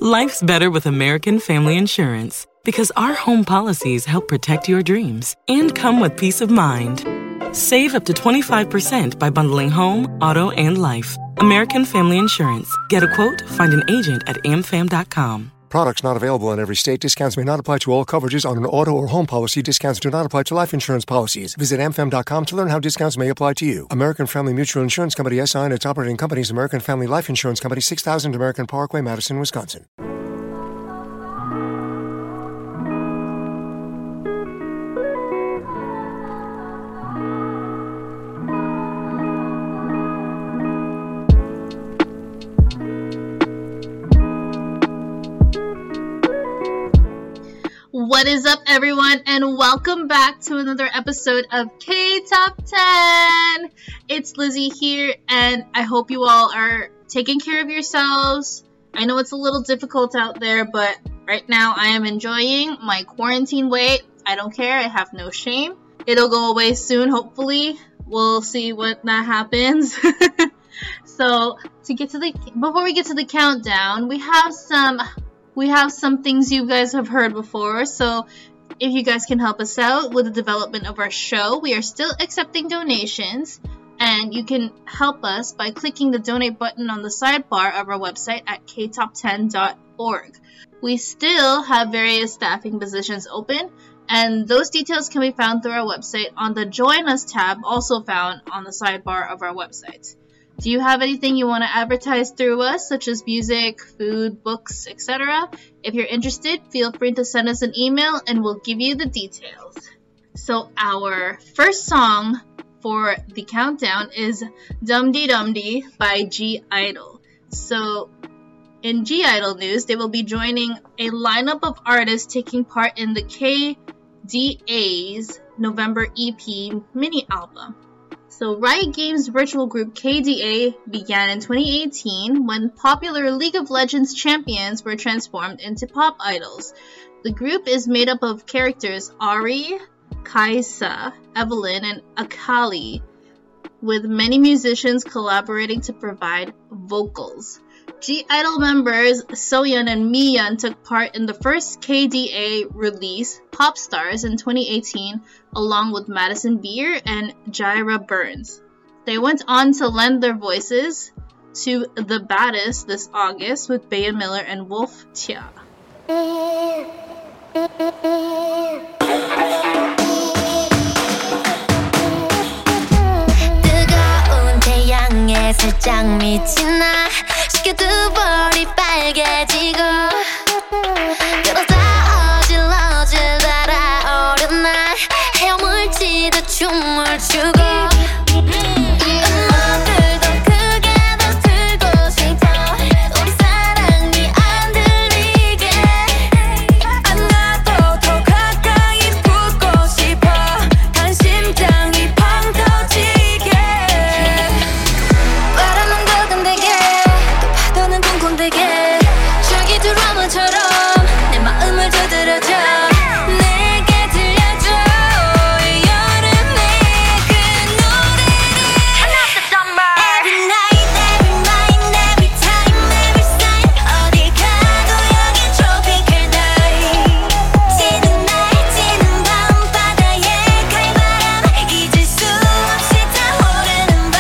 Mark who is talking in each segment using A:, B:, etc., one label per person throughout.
A: Life's better with American Family Insurance because our home policies help protect your dreams and come with peace of mind. Save up to 25% by bundling home, auto, and life. American Family Insurance. Get a quote, find an agent at amfam.com.
B: Products not available in every state. Discounts may not apply to all coverages on an auto or home policy. Discounts do not apply to life insurance policies. Visit amfam.com to learn how discounts may apply to you. American Family Mutual Insurance Company SI and its operating companies, American Family Life Insurance Company, 6000 American Parkway, Madison, Wisconsin.
C: What is up, everyone, and welcome back to another episode of K-Top 10. It's Lizzie here, and I hope you all are taking care of yourselves. I know it's a little difficult out there, but right now I am enjoying my quarantine weight. I don't care. I have no shame. It'll go away soon, hopefully. We'll see what that happens. So, before we get to the countdown, we have some things you guys have heard before, so if you guys can help us out with the development of our show, we are still accepting donations, and you can help us by clicking the donate button on the sidebar of our website at ktop10.org. We still have various staffing positions open, and those details can be found through our website on the Join Us tab, also found on the sidebar of our website. Do you have anything you want to advertise through us, such as music, food, books, etc.? If you're interested, feel free to send us an email and we'll give you the details. So our first song for the countdown is Dum Dee Dum Dee by (G)I-DLE. So in (G)I-DLE news, they will be joining a lineup of artists taking part in the KDA's November EP mini album. So Riot Games' virtual group KDA began in 2018 when popular League of Legends champions were transformed into pop idols. The group is made up of characters Ahri, Kai'Sa, Evelynn, and Akali, with many musicians collaborating to provide vocals. (G)I-DLE members Soyeon and Miyeon took part in the first KDA release, Pop Stars, in 2018, along with Madison Beer and Jaira Burns. They went on to lend their voices to The Baddest this August with Bea Miller and Wolf Tia.
D: 뜨거운 태양에 살짝 미친 나 쉽게 두 볼이 빨개지고 그러다 어질러질 달아오른 날 헤엄을치듯 춤을 추고 음악을 더 크게 더 틀고 싶어 우리 사랑이 안 들리게 안 가도 더 가까이 붙고 싶어 간 심장이 팡 터지게 바람은 두근대게 또 파도는 쿵쿵대게 저기 드라마처럼 내 마음을 두드려줘 내게 들려줘 이 여름의 그 노래를 Another summer Every night, every night, every time, every sign 어디 가도 여긴 tropical night 지는 날, 지는 밤바다에 칼바람 잊을 수 없이 타오르는 밤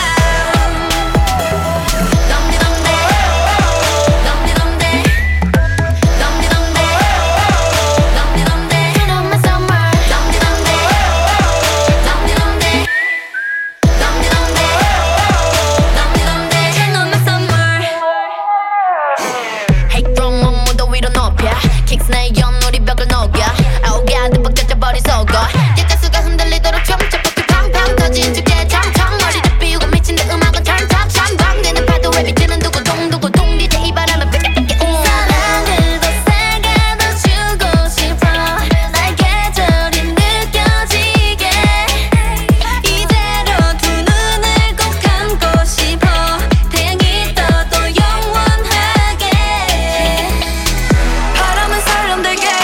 D: 덤디덤대 덤디덤대 덤디덤대 덤디덤대 Turn on my summer 덤디덤대 덤디덤대 덤디덤대 덤디덤대 Turn on my summer Hey 그럼 무더위로 높여 킥스나의 연우리 벽을 녹여 아우가드 벅차져버린 속어 객가수가 흔들리도록 춤춰 팡팡 터진 주게 텅텅 머리를 비우고 미친 듯 음악은 turn top 전방되는 파도에 비치는 두구동두구동 DJ 이 바람은 뺏게 사랑을 더 세게 더 주고 싶어 날 계절이 느껴지게 이대로 두 눈을 꼭 감고 싶어 태양이 떠도 영원하게 바람은 설렁들게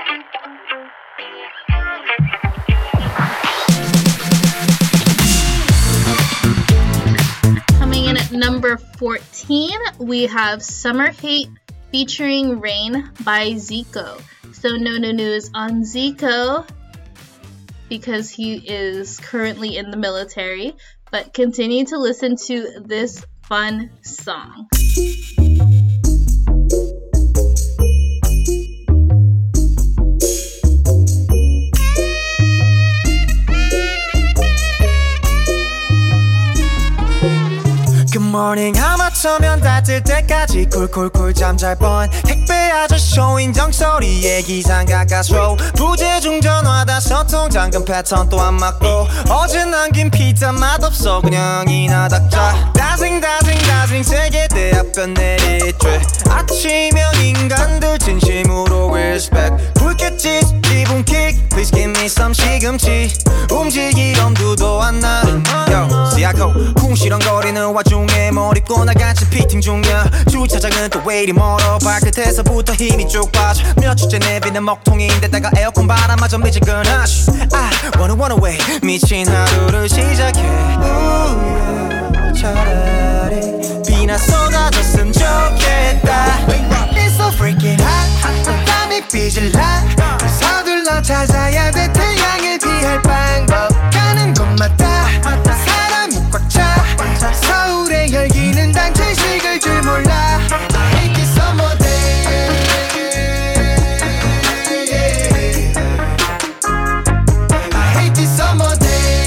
C: Coming in at number 14, we have Summer Hate featuring Rain by Zico. So no news on Zico because he is currently in the military, but continue to listen to this fun song.
E: Good morning 아마추면 닿을 때까지 콜콜콜 잠잘 뻔 택배 아저씨 인정 소리에 기상 가까스로 부재중 전화다 소통 잠금 패턴 또 안 맞고 어제 남긴 피자 맛없어 그냥 이나 닥자 다싱 세계대학교 내리쬐 아침형 인간들 진심으로 respect 불켰지 기분킥 Please give me some 시금치 움직일 엄두도 안 나 Yo 시야코 궁시렁거리는 와중에 몰입고 나같이 피팅 중이야 주차장은 또 왜 이리 멀어 발끝에서부터 힘이 쭉 빠져 몇 주째 내비는 먹통인데다가 에어컨 바람마저 미지근하시 I wanna away 미친 하루를 시작해 차라리 비나 쏟아졌으면 좋겠다 It's so freaking hot 땀이 삐질라 서둘러 찾아야 돼 태양을 피할 방법 가는 곳마다 사람이 꽉 차 서울의 열기는 단체식을 줄 몰라 I hate this summer day I hate this summer day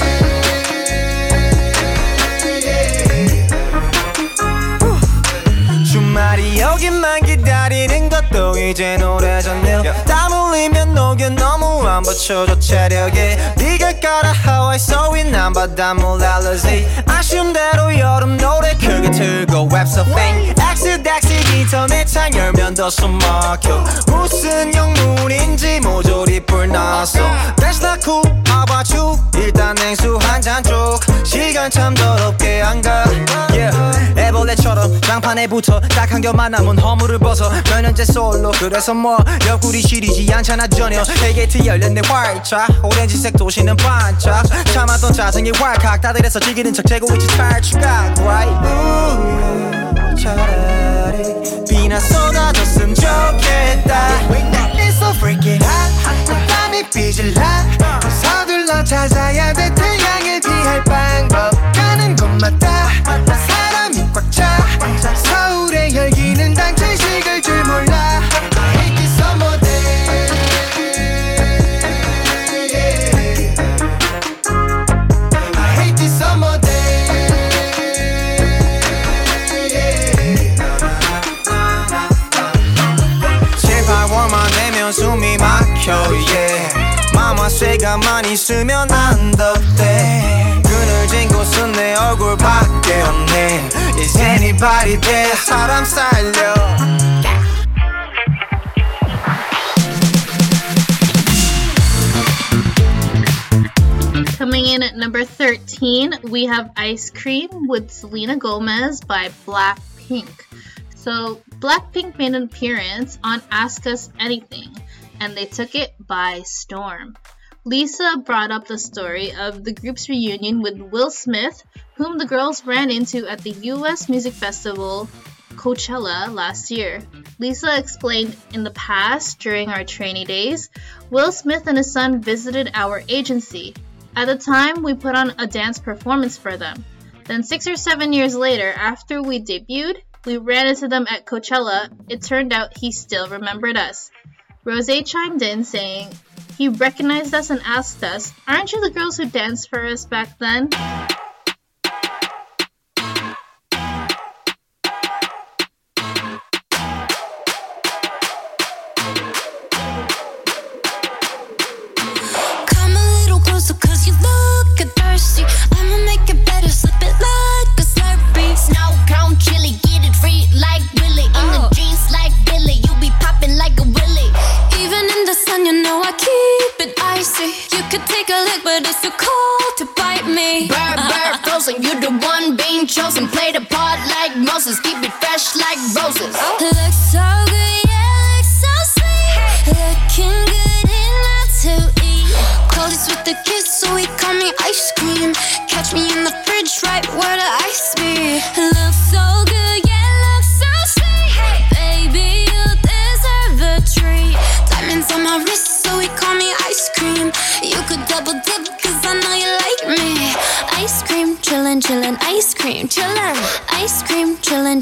E: 주말이 오기만 기다리는 것도 이제 오래졌네요 땀 흘리면 녹여 너무 안 받쳐줘 체력에 네가 깔아 하와이 소위 난 바닷물 알러지 아쉬운 대로 여름 노래 크게 틀고 웹서핑 엑스닥스 인터넷 창 열면 더 숨막혀 무슨 영문인지 모조리 불났어 That's not cool how about you 일단 냉수 한잔 쭉 시간 참 더럽게 안가 yeah. 애벌레처럼 장판에 붙어 딱 한 겹만 남은 허물을 벗어 몇 년째 솔로 그래서 뭐 옆구리 시리지 않잖아 전혀 헬게이트 열렸네 활짝 오렌지색 도시는 반짝 참았던 짜증이 왈칵 다들 해서 즐기는 척 재고 있지 탈출각 right 차라리 비나 쏟아졌으면 좋겠다 It's so freaking hot 땀이 삐질라 서둘러 찾아야 돼 태양을 피할 방법 가는 곳마다 사람이 꽉 차 서울의 열기는 단체식을 줄 몰라 I hate this summer day I hate this summer day 제발 월만 되면 숨이 막혀 yeah. 맘화쇠가만 있으면 안 덥대 그늘진 곳은 내 얼굴밖에 없네 Is anybody there 사람 살려
C: Coming in at number 13, we have Ice Cream with Selena Gomez by Blackpink. So, Blackpink made an appearance on Ask Us Anything, and they took it by storm. Lisa brought up the story of the group's reunion with Will Smith, whom the girls ran into at the US music festival Coachella last year. Lisa explained, in the past, during our trainee days, Will Smith and his son visited our agency. At the time, we put on a dance performance for them. Then 6 or 7 years later, after we debuted, we ran into them at Coachella. It turned out he still remembered us. Rosé chimed in saying, he recognized us and asked us, aren't you the girls who danced for us back then?
D: Come a little closer cause you look thirsty. I'ma make it better, slip it like a Slurpee. Snow cone chili, get it free like Willy. In the jeans like Billy, you be popping like a Willy. Even in the sun, you know I keep it icy. You could take a lick, but it's too cold to bite me. Bird, frozen, you the one being chosen. Play the part like Moses, keep it fresh like roses. Looks so good, yeah, looks so sweet. Looking good.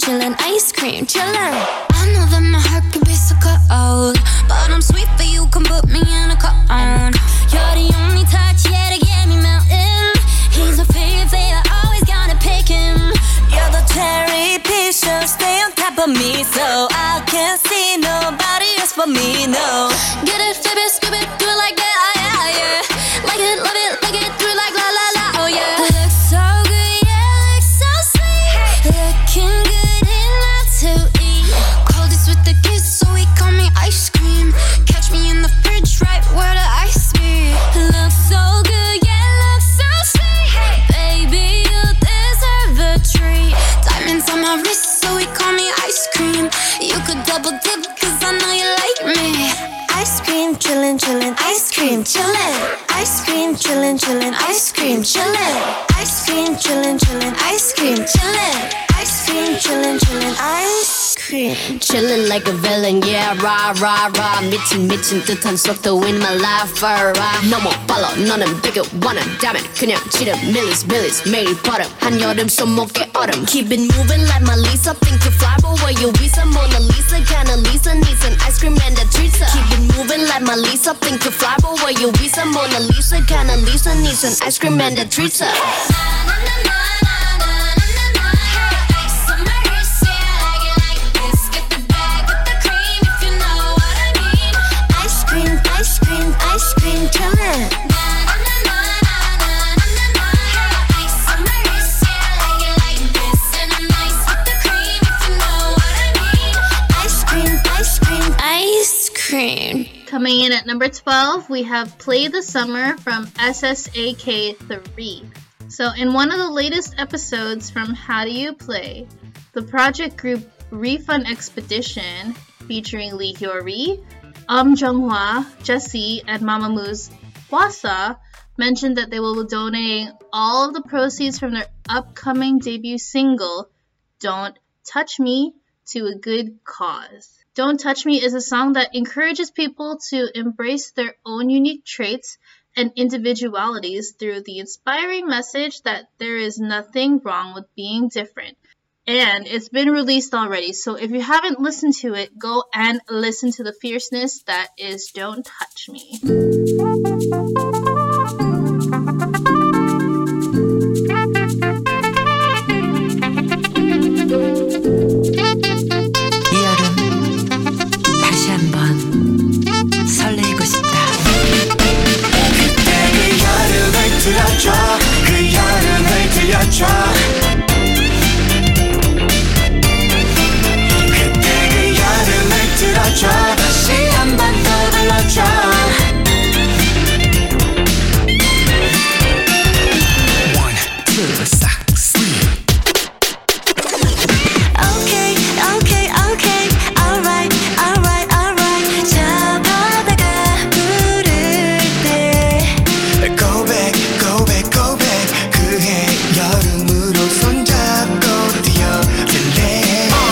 D: chillin', ice cream, chillin'. I know that my heart can be so cold, but I'm sweet for you, come put me in a cone. You're the only touch, yeah, to get me melting. He's my favorite, always gonna pick him. You're the cherry pie, so stay on top of me, so I can't see nobody else for me, no. Get it, flip it, scoop it, do it like that, yeah, yeah. Like it, love it, like it, do it like la la la, oh yeah. Looks so good, yeah, looks so sweet. Looking good enough to eat. Cold is with the kiss, so he call me ice cream. Catch me in the fridge, right where the ice be. Looks so good, yeah, looks so sweet. Baby, you deserve a treat. Diamonds on my wrist, so he call me ice cream. You could double dip, cause I know you like me. Ice cream, chillin', chillin', ice cream, chillin'. Ice cream, chillin', chillin', ice cream, chillin'. Ice cream, chillin', chillin', ice cream, chillin'. Ice cream, chillin', chillin', ice cream. Chillin' like a villain, yeah, rah, rah, rah. 미친 듯한 속도 in my life, alright. No more follow, 너는 되게 원한다면 그냥 지름 밀리스 매일 버릇 한여름 손목에 얼음. Keep it moving like my Lisa, think you fly, but where you visa? Mona Lisa, kinda Lisa, needs an ice cream and a treat. Keep it moving like my Lisa, think you fly, but where you visa? Mona Lisa, kinda Lisa, needs an ice cream and a treat. Ice cream, chillin'. Ice cream.
C: Coming in at number 12, we have Play the Summer from SSAK3. So in one of the latest episodes from How Do You Play, the project group Refund Expedition, featuring Lee Hyori, Jung-hwa, Jessie, and Mamamoo's Hwasa, mentioned that they will be donating all of the proceeds from their upcoming debut single, Don't Touch Me, to a good cause. Don't Touch Me is a song that encourages people to embrace their own unique traits and individualities through the inspiring message that there is nothing wrong with being different. And it's been released already, so if you haven't listened to it, go and listen to the fierceness that is Don't Touch Me.
F: 이 여름 다시 한번 설레고 싶다.
E: 그때 그 여름을 들려줘, 그 여름을 들려줘. 들어줘 다시 한번 더 불러줘 One, two, 싹, sleep Okay, okay, okay Alright, alright, alright 저 바다가 부를 때 Go back, go back, go back 그해 여름으로 손잡고 뛰어들래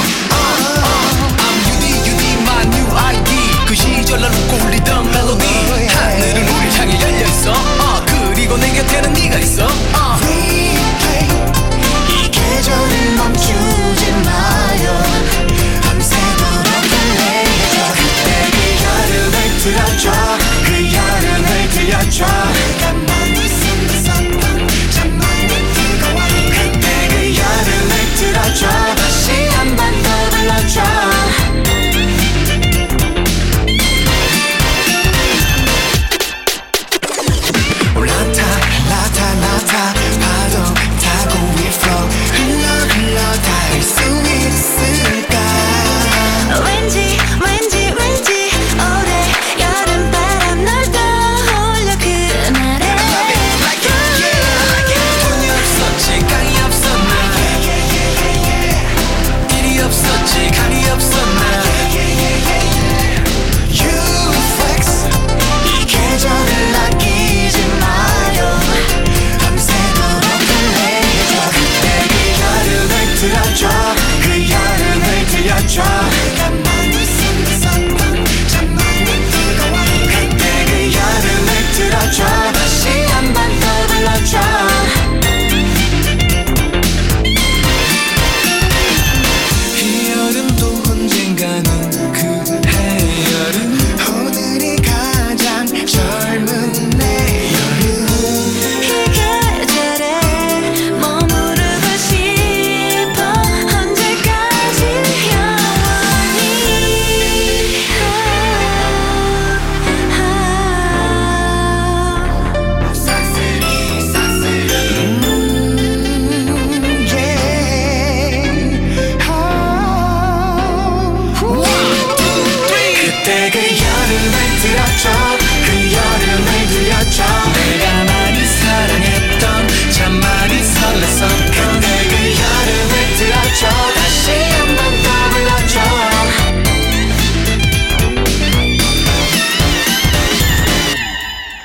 E: 그 시절 날 웃고 울리던 멜로디 하늘은 우릴 향해 열려있어 그리고 내 곁에는 네가 있어 Replay 이 계절을 멈추지 마요 밤새도록 달래줘 그때 그 여름을 들어줘 그 여름을 들려줘 가만히 있었던 잠만이 뜨거워 그때 그 여름을 들어줘 다시 한번 더 불러줘 나타 파도 타고 we flow 흘러 닿을 수 있을까 왠지 올해 여름바람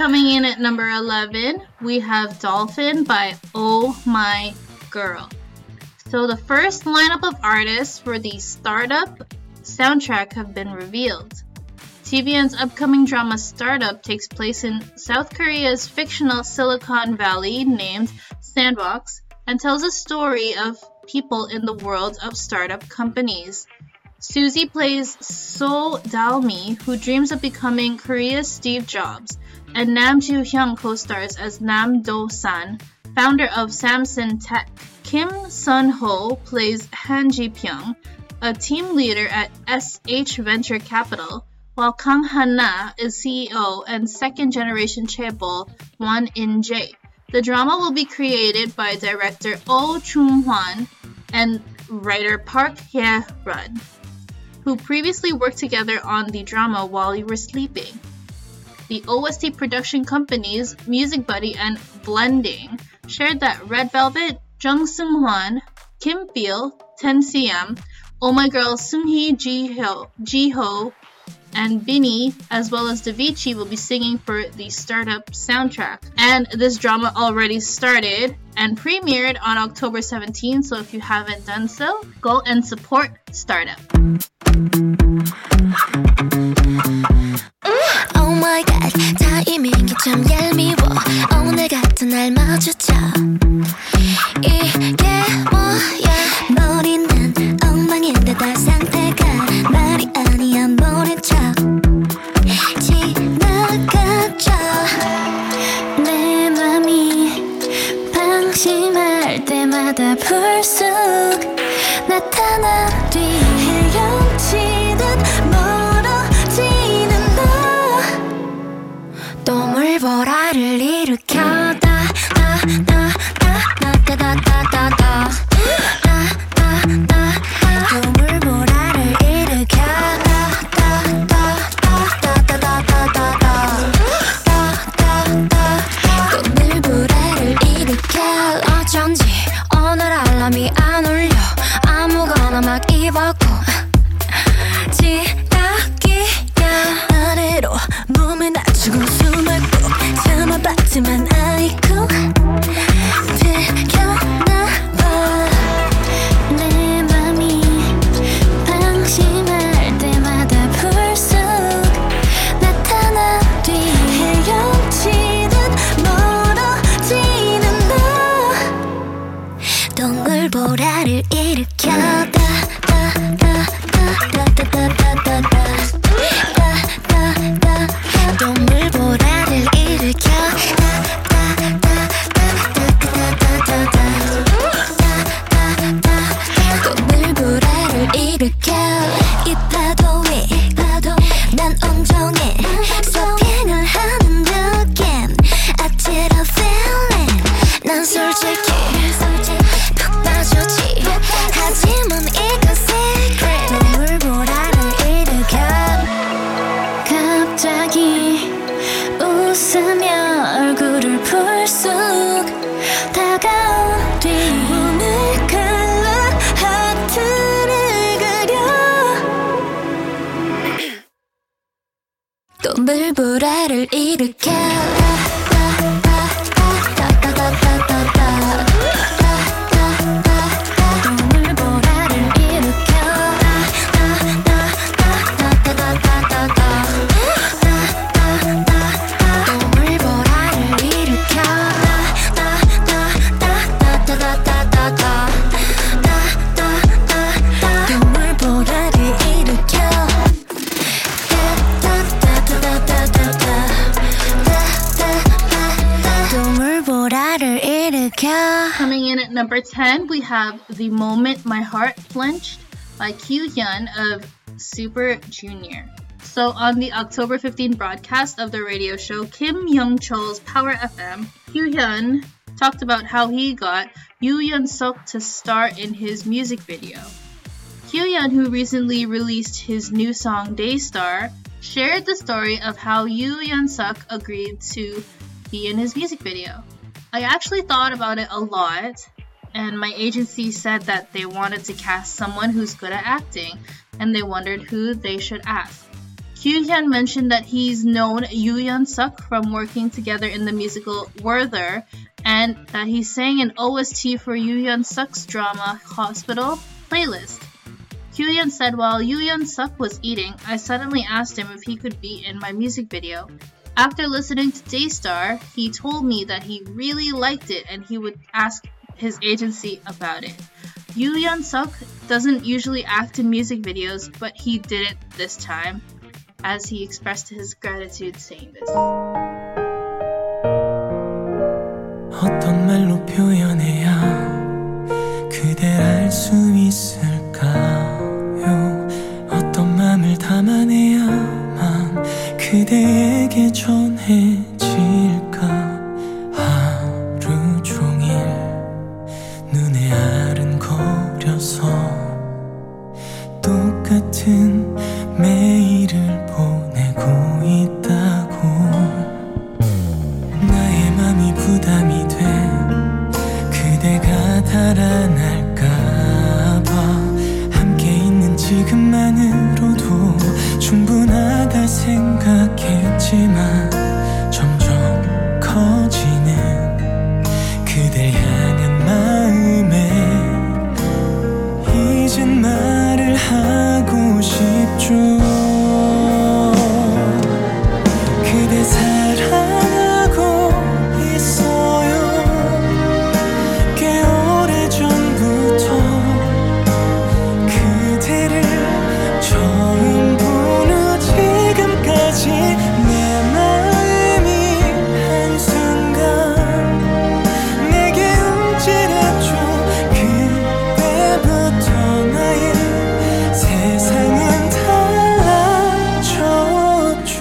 C: Coming in at number 11, we have Dolphin by Oh My Girl. So the first lineup of artists for the Startup soundtrack have been revealed. TVN's upcoming drama Startup takes place in South Korea's fictional Silicon Valley named Sandbox and tells a story of people in the world of startup companies. Suzy plays So Dalmi, who dreams of becoming Korea's Steve Jobs, and Nam Joo-hyung co-stars as Nam Do-san, founder of Samsung Tech. Kim Sun-ho plays Han Ji-pyong, a team leader at SH Venture Capital, while Kang Han-na is CEO and second-generation chaebol Won In-jae. The drama will be created by director Oh Chung-hwan and writer Park Hye-run, who previously worked together on the drama While You Were Sleeping. The OST production companies Music Buddy and Blending shared that Red Velvet, Jung Seung-hwan, Kim Pil, 10cm, Oh My Girl Seung-hee, Ji-ho, and Binnie, as well as Davichi, will be singing for the Startup soundtrack. And this drama already started and premiered on October 17, so if you haven't done so, go and support Startup.
D: Oh my god, 타이밍이 좀 얄미워. 오늘 같은 날 마주쳐. 이게 뭐야? 머리는 엉망인데 다 상태가 말이 아니야 모른 척 지나가죠. 내 맘이 방심할 때마다 불쑥 나타난 뒤 헤엄치듯 멀어지는 너 또 물보라를 일으켜 또 물보라를 일으켜 또 물보라를 일으켜 어쩐지 오늘 알람이 안 울려 아무거나 막 입었고 지각이야 아래로 몸을 낮추고 숨을 꼭 참아봤지만 아이쿠 들켰나봐 내 맘이 방심할 때마다 불쑥 나타난 뒤 헤엄치듯 멀어지는 너 동물보라를 일으켜 동물보라를 일으켜 동물보라를 일으켜 이 파도에 난 온종일 서핑을 하는 느낌 I did a feeling 난 솔직히 푹 빠졌지 하지만 이건 secret 동물보라를 일으켜 갑자기 웃으며 얼굴을 불쑥 다가온 뒤 오늘 칼라 하트를 그려 또 물보라를 일으켜
C: Coming in at number 10, we have The Moment My Heart Flinched by Kyu-hyun of Super Junior. So on the October 15 broadcast of the radio show Kim Young-chol's Power FM, Kyu-hyun talked about how he got Yoo Yeon-suk to star in his music video. Kyu-hyun, who recently released his new song Daystar, shared the story of how Yoo Yeon-suk agreed to be in his music video. I actually thought about it a lot, and my agency said that they wanted to cast someone who's good at acting, and they wondered who they should ask. Kyuhyun mentioned that he's known Yoo Yeon-suk from working together in the musical Werther, and that he sang an OST for Yoo Yeon-suk's drama Hospital playlist. Kyuhyun said while Yoo Yeon-suk was eating, I suddenly asked him if he could be in my music video. After listening to Daystar, he told me that he really liked it and he would ask his agency about it. Yoo Yeon-suk doesn't usually act in music videos, but he did it this time, as he expressed his gratitude saying this.
E: 어떤 말로 표현해야 그댈 알 수 있을까요? 어떤 맘을 담아내야만 그대에게 전해질까? 하루 종일 눈에 아른거려서 똑같은 매일을 보내고 있다고 나의 맘이 부담이 돼 그대가 달아날까봐 함께 있는 지금만으로도 충분하다 생각했지만 점점 커지는 그댈 향한 마음에 이젠 말을 하고 싶죠. 그대 사랑하고 있어요. 꽤 오래전부터 그대를 처음 본 후 지금까지 내 마음이 한순간 내게 움찔했죠. 그때부터 나의 세상은 달라졌죠.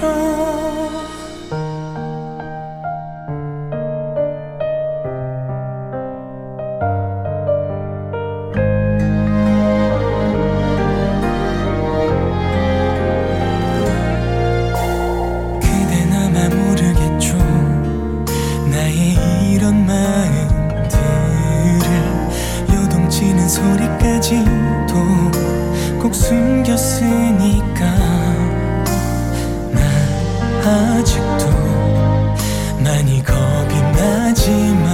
E: 그댄 아마 모르겠죠. 나의 이런 마음들을 요동치는 소리까지도 꼭 숨겼으니까 난 아직도 많이 겁이 나지만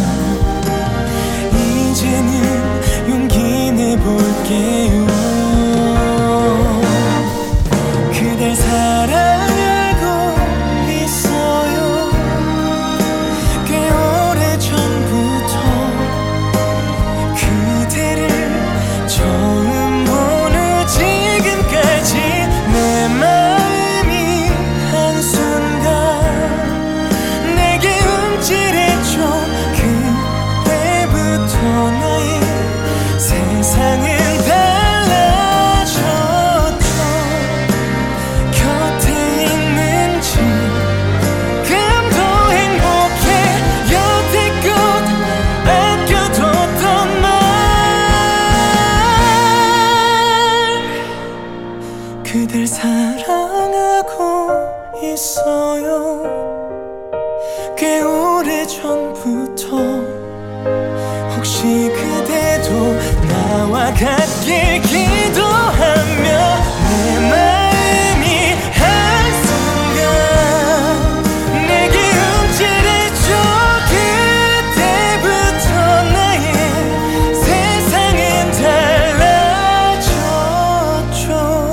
E: 이제는 용기 내볼게요. 그댈 사랑하고 있어요. 꽤 오래전부터 그대를 처음 본 후 지금까지 내 마음이 한순간 내게 움찔했죠. 그때부터 나의 세상은 달라졌죠. 곁에 있는 지금도 행복해. 여태껏 아껴뒀던 말 그댈 사랑하고 있어요. 꽤 오래전부터 혹시 그대도 나와 같길 기도하며 내 마음이 한순간 내게 움찔했죠. 그때부터 나의 세상은 달라졌죠.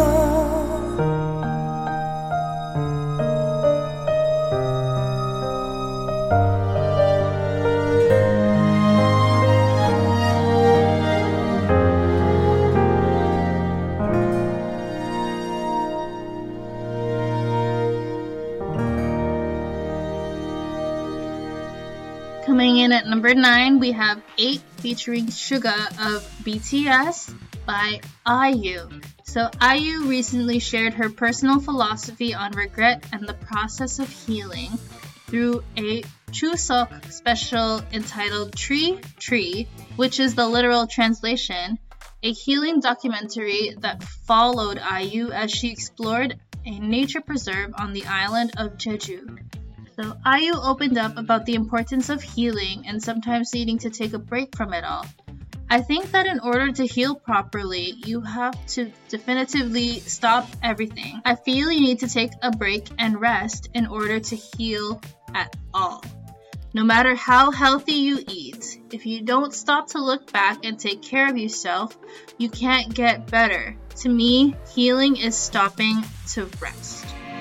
C: Coming in at number 9, we have 8 featuring Suga of BTS by IU. So IU recently shared her personal philosophy on regret and the process of healing through a Chuseok special entitled Tree Tree, which is the literal translation, a healing documentary that followed IU as she explored a nature preserve on the island of Jeju. So IU opened up about the importance of healing and sometimes needing to take a break from it all. I think that in order to heal properly, you have to definitively stop everything. I feel you need to take a break and rest in order to heal at all. No matter how healthy you eat, if you don't stop to look back and take care of yourself, you can't get better. To me, healing is stopping to rest.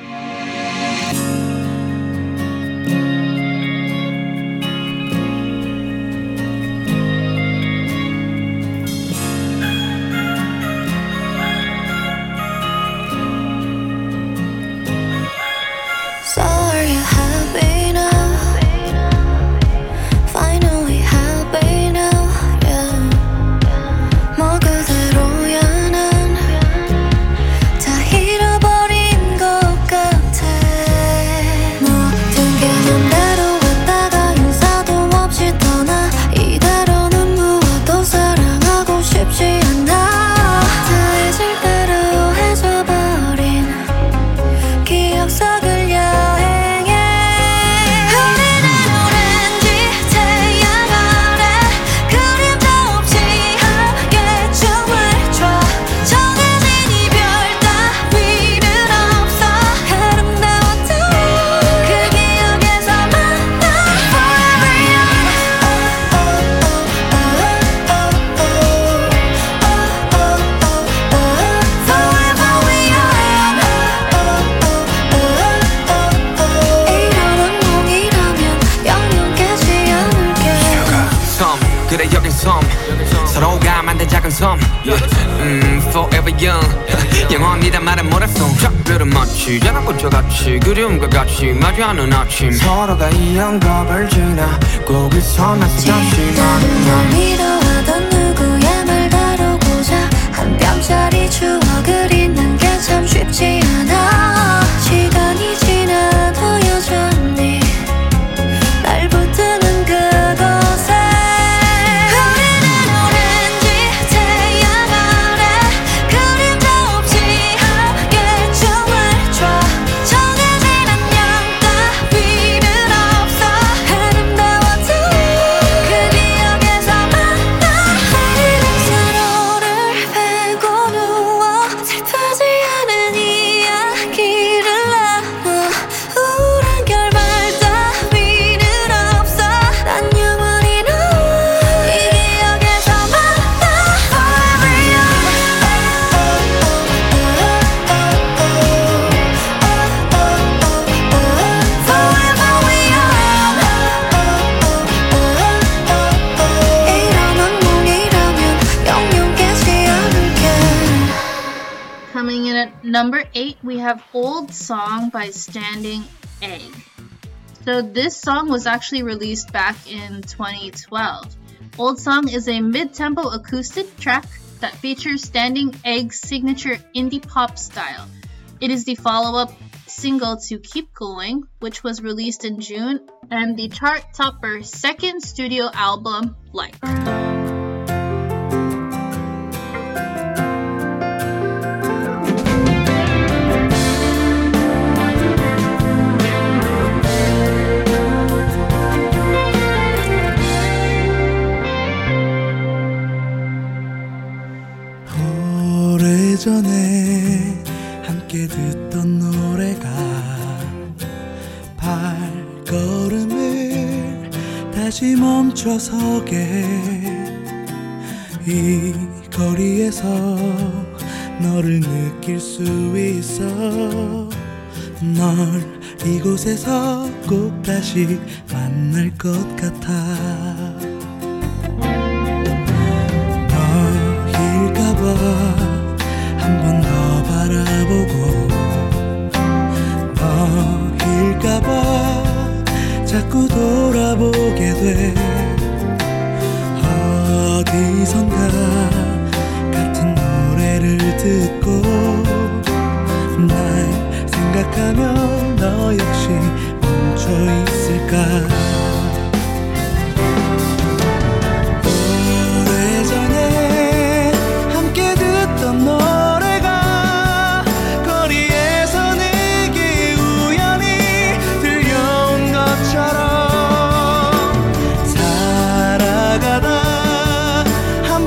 G: 서로가 만든 작은 섬 Forever young 영원이란 말은 몰랐어 작별은 마치 연합본 저같이 그리움과 같이 마주하는 아침
E: 서로가 이 영겁을 지나 거기서 나서 다시 만나
D: 미워하던 누구의 말 다루고자 한 뼘짜리 추억을 잊는 게 참 쉽지 않아 시간이 지나도 여전히 날 붙드는 그곳에
C: Number 8, we have Old Song by Standing Egg. So this song was actually released back in 2012. Old Song is a mid-tempo acoustic track that features Standing Egg's signature indie pop style. It is the follow-up single to Keep Going, which was released in June, and the chart topper second studio album, Like.
E: 오래전에 함께 듣던 노래가 발걸음을 다시 멈춰서게 이 거리에서 너를 느낄 수 있어 널 이곳에서 꼭 다시 만날 것 같아 너일까봐 한 번 더 바라보고 너일까봐 자꾸 돌아보게 돼 어디선가 같은 노래를 듣고 날 생각하면 너 역시 멈춰 있을까 오래전에 함께 듣던 노래가 거리에서 내게 우연히 들려온 것처럼 살아가다 한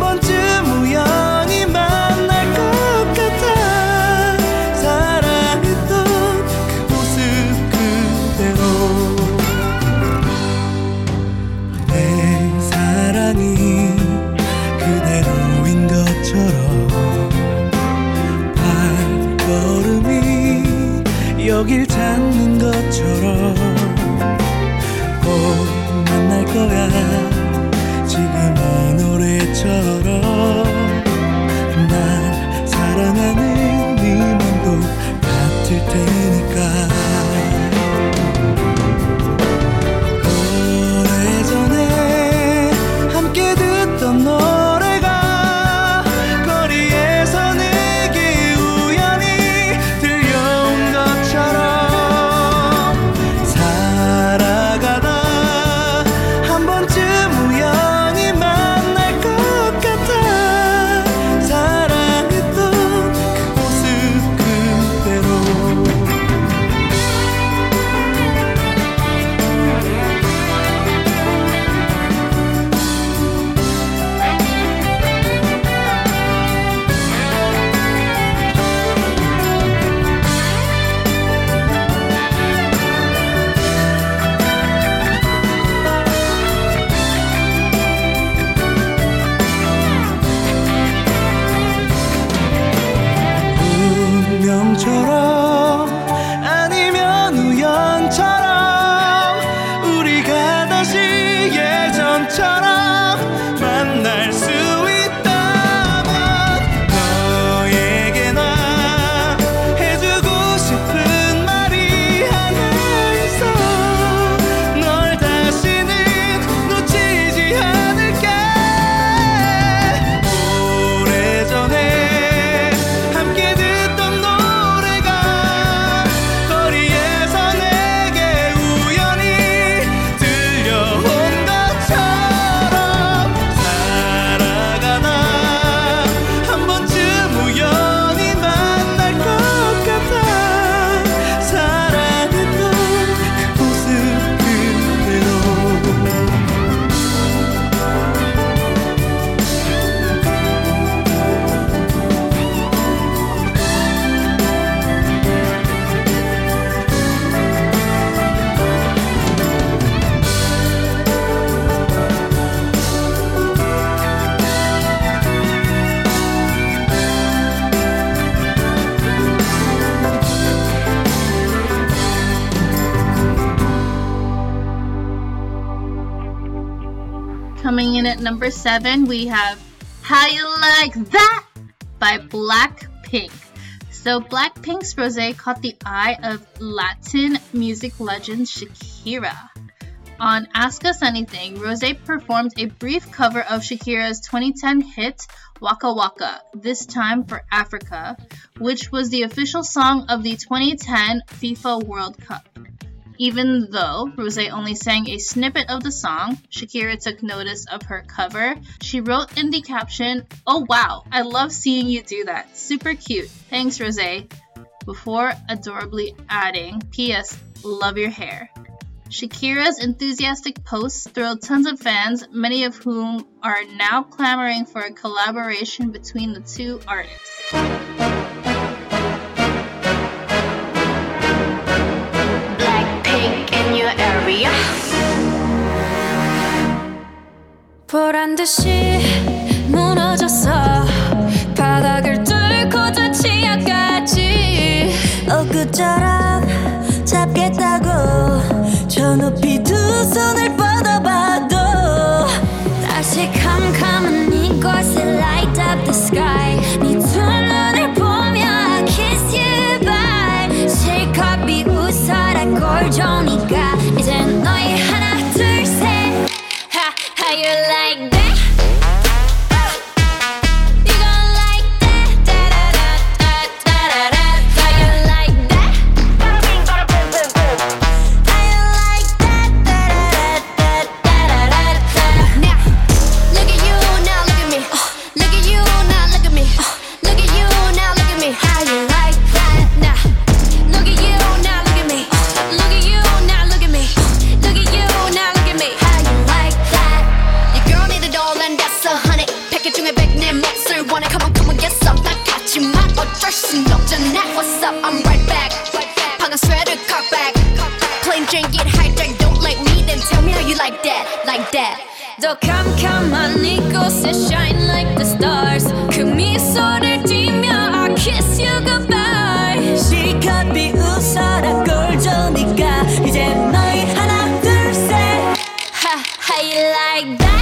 C: Coming in at number 7, we have How You Like That by Blackpink. So Blackpink's Rosé caught the eye of Latin music legend Shakira. On Ask Us Anything, Rosé performed a brief cover of Shakira's 2010 hit Waka Waka, this time for Africa, which was the official song of the 2010 FIFA World Cup. Even though Rosé only sang a snippet of the song, Shakira took notice of her cover. She wrote in the caption, "Oh wow, I love seeing you do that. Super cute. Thanks, Rosé," before adorably adding, "P.S. Love your hair." Shakira's enthusiastic posts thrilled tons of fans, many of whom are now clamoring for a collaboration between the two artists.
D: Blackpink in your area.
H: 보란 듯이 무너졌어 바닥을 뚫고 저 지하까지 엊그처럼 잡겠다고 저 높이 두 손을 뻗어봐도 다시 캄캄한 이곳에 light up the sky 네 두 눈을 보며 I kiss you bye 실컷 비웃어라 꼴 좋으니까 이젠 너희 하나 둘 셋 How you like that?
D: What's up? I'm right back. 방금 sweater cock back. Plain drink it hijack. Don't like me, then tell me how you like that, like that.
H: 더 캄캄한 이곳에 shine like the stars. 그 미소를 띠며 I kiss you goodbye. 실컷 비웃어라 꼴 좋으니까 이제 너희 하나 둘 셋. How you like that?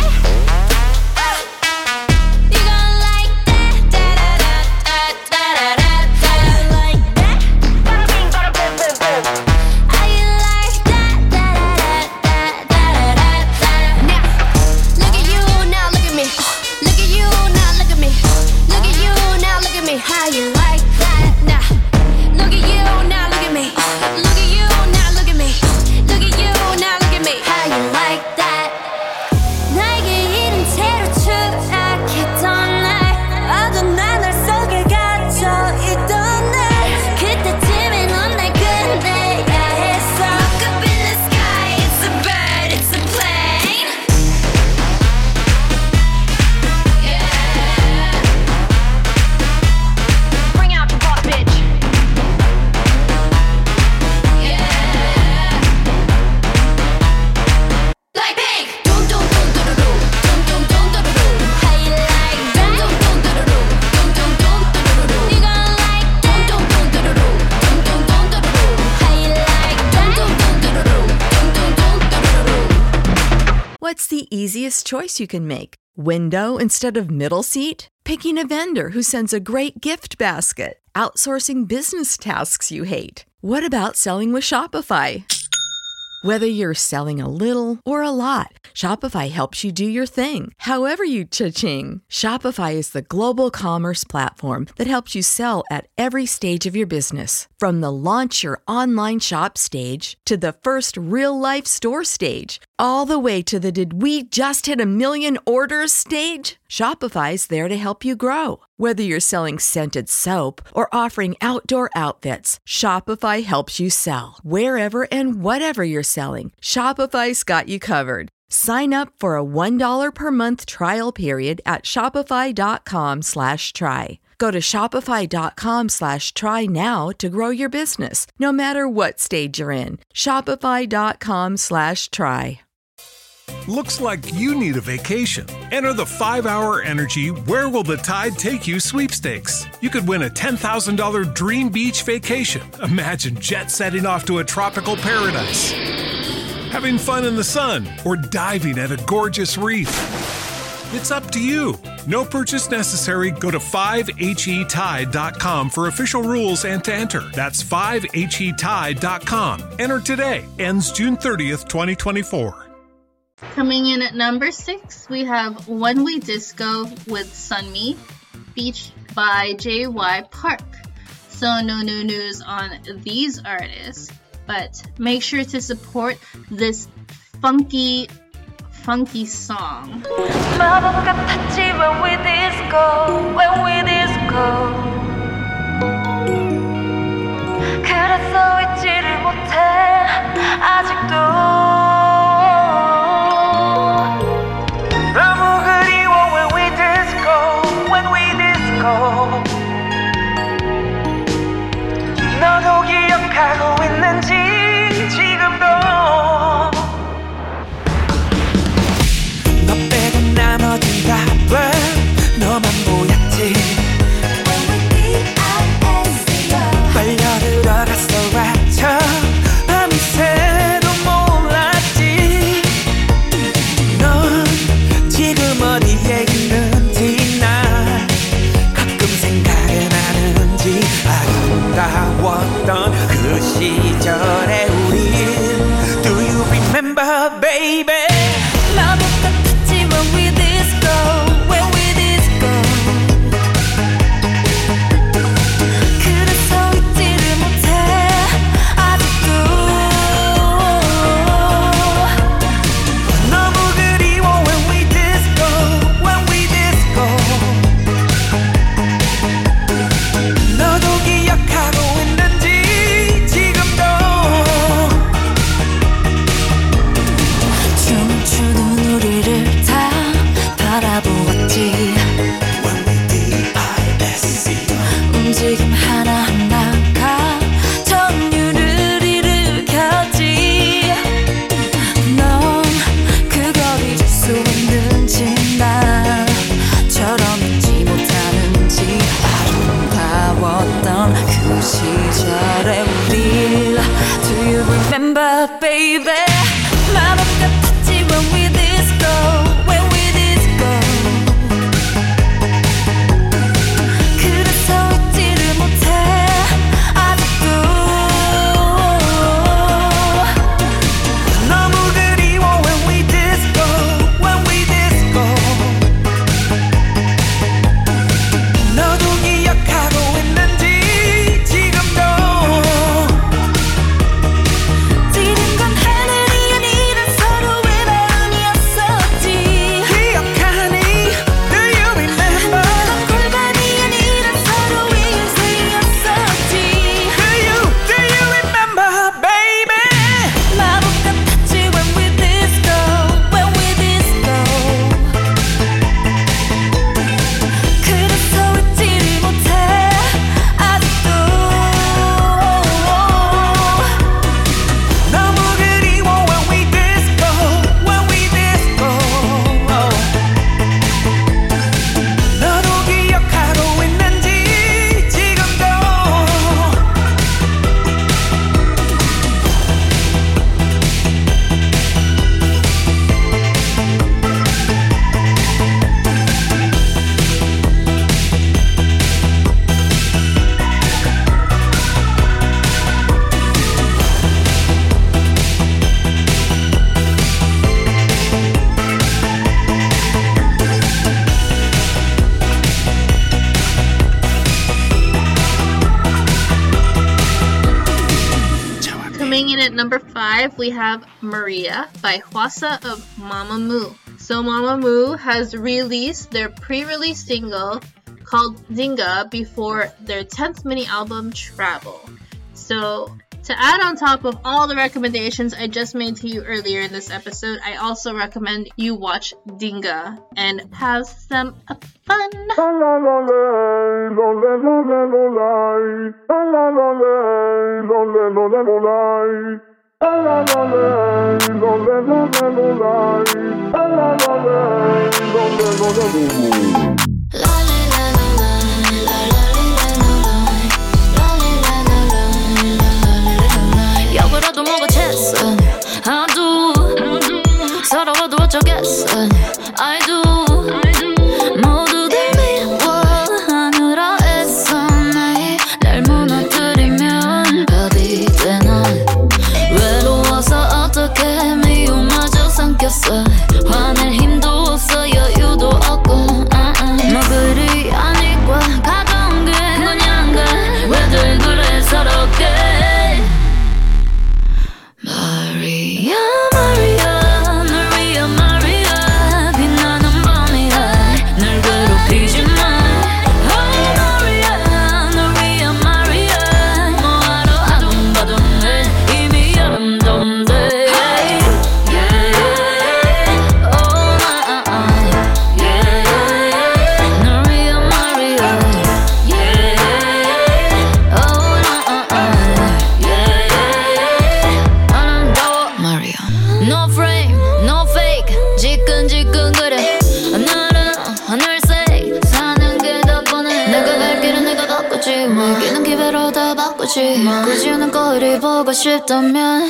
D: How you like that? Nah. Look at you now, look at me. Look at you now, look at me. Look at you now, look at me. How you like that?
H: 나에게 이른 채로 추락했던 날 어두운 하늘 속에 갇혀 있던 날 그때쯤에 넌 날 끝내야 했어. Look up in the sky, it's a bird, it's a plane. Yeah.
D: Bring out the boss, bitch. Yeah. Blackpink. Dum dum dum dum dum dum dum dum dum.
H: How you like that?
D: Dum dum dum dum dum dum dum dum.
H: You gonna like that?
D: Dum dum dum dum dum dum dum dum.
H: How you like that?
D: Dum dum dum dum dum dum.
F: What's the easiest choice you can make? Window instead of middle seat? Picking a vendor who sends a great gift basket? Outsourcing business tasks you hate? What about selling with Shopify? Whether you're selling a little or a lot, Shopify helps you do your thing, however you cha-ching. Shopify is the global commerce platform that helps you sell at every stage of your business. From the launch your online shop stage to the first real-life store stage, all the way to the did we just hit a million orders stage? Shopify's there to help you grow. Whether you're selling scented soap or offering outdoor outfits, Shopify helps you sell. Wherever and whatever you're selling, Shopify's got you covered. Sign up for a $1 per month trial period at shopify.com/try. Go to shopify.com/try now to grow your business, no matter what stage you're in. Shopify.com/try.
I: Looks like you need a vacation. Enter the 5-Hour Energy Where Will the Tide Take You sweepstakes. You could win a $10,000 dream beach vacation. Imagine jet setting off to a tropical paradise. having fun in the sun, or diving at a gorgeous reef? It's up to you. No purchase necessary. Go to 5HETide.com for official rules and to enter. That's 5HETide.com. Enter today. Ends June 30th, 2024.
C: Coming in at number 6, we have One Way Disco with Sunmi, Beach by J.Y. Park. So no new news on these artists, but make sure to support this funky song.
H: 마법 같았지 when we disco 그래서 잊지를 못해 아직도 너무 그리워 when we disco 너도 기억하고 있는지 지금도
E: 나머진 답은 너만 보였지 빨려 들어갔어 맞춰 밤새도 몰랐지 넌 지금 어디에 있는지 나 가끔 생각은 하는지 아름다웠던 그 시절의 우리 Do you remember baby
H: when we disco 그래서 잊지를 못해 아직도
E: 너무 그리워 when we disco 너도 기억하고 있는지 지금도
H: 춤을 추는 우리를 다 바라보았지 움직임 하나하나가 전율을 일으켰지 넌 그걸 잊을 수 있는지 나처럼 잊지 못하는지 아름다웠던 그 시절의 우리 Do you remember baby 마법 같았지 when we disco 그래서 잊지를 못해 아직도
E: 너무 그리워 when we disco 너도 기억하고 있는지 지금도
H: 지는 건 하늘이 아니라 서로의 마음이었었지
E: 기억하니 Do you remember
H: 넌 골반이 아니라 서로의 인생이었었지
E: Do you remember baby
H: 마법 같았지 when we disco 그래서 잊지를 못해 아직도
E: 너무 그리워 when we disco 너도 기억하고 있는지 지금도
C: Coming in at number 5, we have Maria by Hwasa of Mamamoo. So Mamamoo has released their pre-release single called Dinga before their 10th mini album Travel. So to add on top of all the recommendations I just made to you earlier in this episode, I also recommend you watch Dinga and have some fun.
H: 역으로도 뭐가 챘어 하도 부러지는 거리 보고 싶다면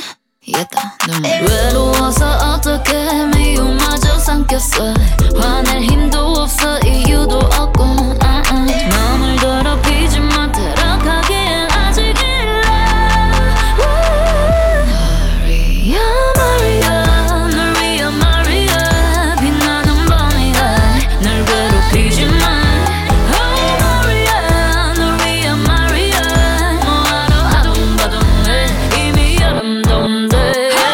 H: 외로워서 어떻게 미움마저 삼켰어 화낼 힘도 없어 이유도 없고 마음을 더럽히지 마 들어가기엔 아직 일러 Maria 널 위해 Maria 빛나는 밤이야 널 괴롭히지 마 Oh Maria 널 위해 Maria 뭐하러 아둥바둥해 이미 아름다운데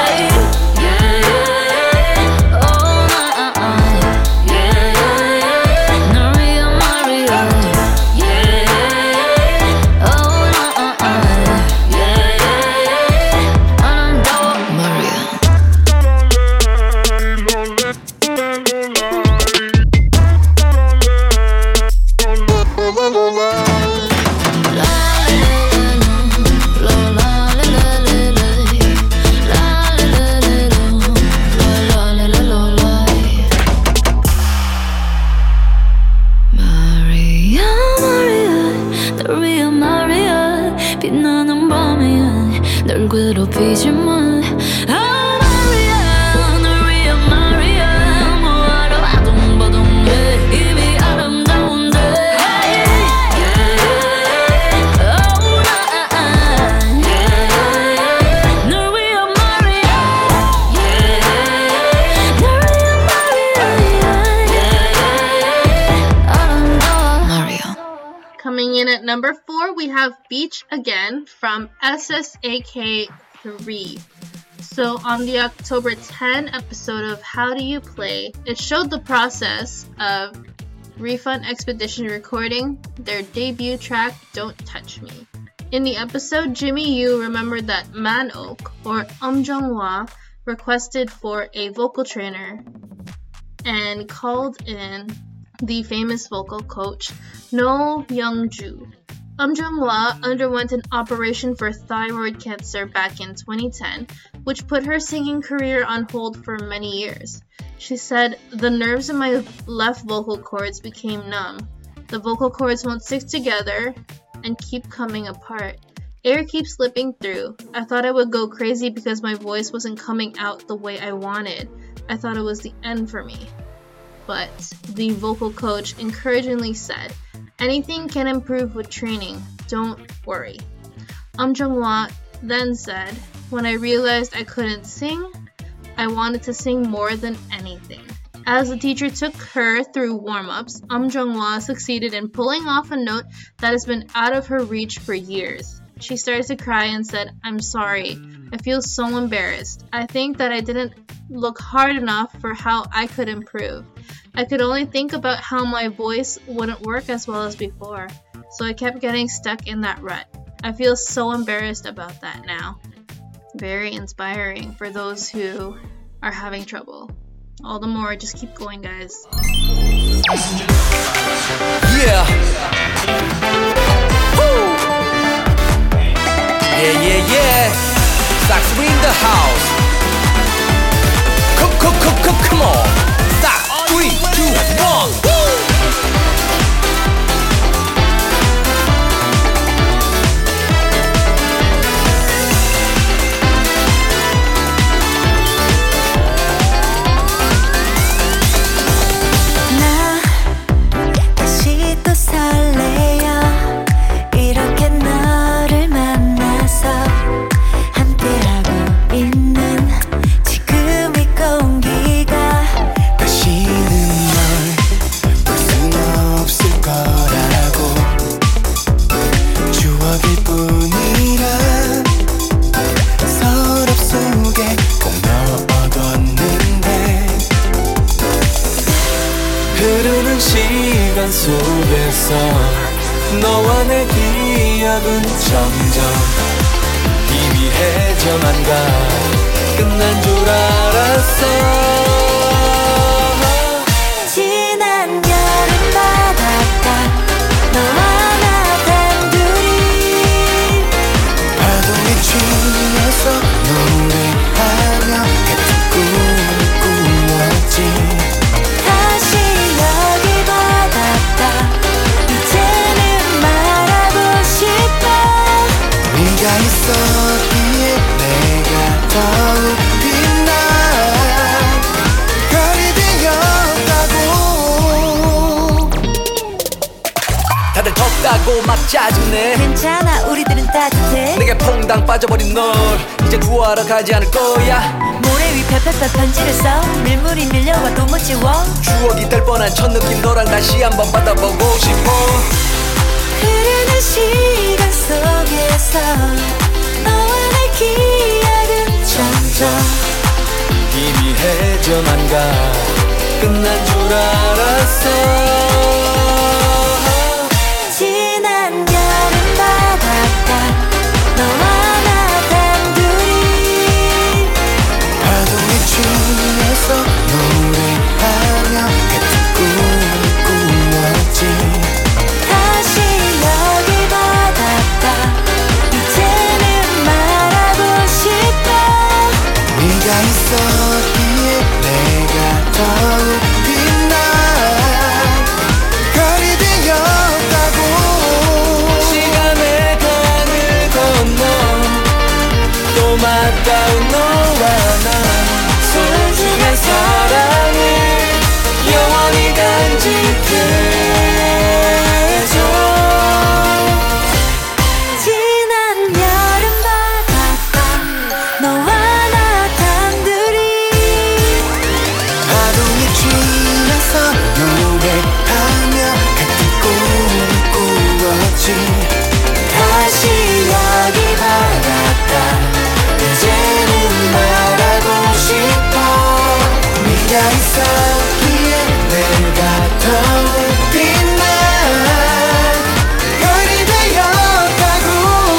H: 빛나는 밤이야 널 괴롭히지 마 Oh Maria 널 위해 Maria 뭐하러 아둥바둥해 이미 아름다운데 Oh 널 위해 Maria 널 위해 Maria 아름다워 Maria.
C: Coming in at number 4, we have Beach Again from SSAK3. So on the October 10 episode of How Do You Play, it showed the process of Refund Expedition recording their debut track, Don't Touch Me. In the episode, Jimmy Yoo remembered that Man-ok, or Jung-hwa, requested for a vocal trainer and called in the famous vocal coach, No Young-ju. Jung-hwa underwent an operation for thyroid cancer back in 2010, which put her singing career on hold for many years. She said, the nerves in my left vocal cords became numb. The vocal cords won't stick together and keep coming apart. Air keeps slipping through. I thought I would go crazy because my voice wasn't coming out the way I wanted. I thought it was the end for me. But the vocal coach encouragingly said, anything can improve with training, don't worry. Jung-hwa then said, when I realized I couldn't sing, I wanted to sing more than anything. As the teacher took her through warm-ups, Jung-hwa succeeded in pulling off a note that has been out of her reach for years. She started to cry and said, I'm sorry. I feel so embarrassed. I think that I didn't look hard enough for how I could improve. I could only think about how my voice wouldn't work as well as before, so I kept getting stuck in that rut. I feel so embarrassed about that now. Very inspiring for those who are having trouble. All the more, just keep going, guys.
E: Yeah. Woo. Yeah. Sax in the house. Come on. Stop. 3, 2, 1. Woo. 속에서 너와 내 기억은 점점 희미해져만 가 끝난 줄 알았어 지난 여름 바닷가 너와 나 단둘이 파도에 취해서 노래하며 같은 꿈을 꾸었지 이제는 말하고 싶어 네가 있어
J: 맛 짜증내
H: 괜찮아 우리들은 따뜻해
J: 내게 퐁당 빠져버린 널 이제 구하러 가지 않을 거야
H: 모래 위 펴펴펴 편지를 써 밀물이 밀려와도 못 지워
J: 추억이 될 뻔한 첫 느낌 너랑 다시 한번 받아보고 싶어
H: 흐르는 시간 속에서 너와 내 기억은 점점
J: 희미해져만 가 끝난 줄 알았어
H: 지난 여름 바닷가 너와 나 단둘이
E: 파도에 취해서 노래하며 같은 꿈을 꾸었지
H: 다시 여기 바닷가 이제는 말하고 싶어
E: 네가 있었기에 내가 더욱 빛나 별이 되었다고
J: 시간의 강을 건너 또 맞닿은 너와 나 소중한 사랑을 영원히 간직해줘
H: 지난 여름 바닷가 너와 나 단둘이
E: 파도에 취해서 노래하며 같은 꿈을 꾸었지
H: 다시 여기 바닷가
E: 이제는 말하고 싶어 네가 있었기에 내가 더욱 빛나 별이 되었다고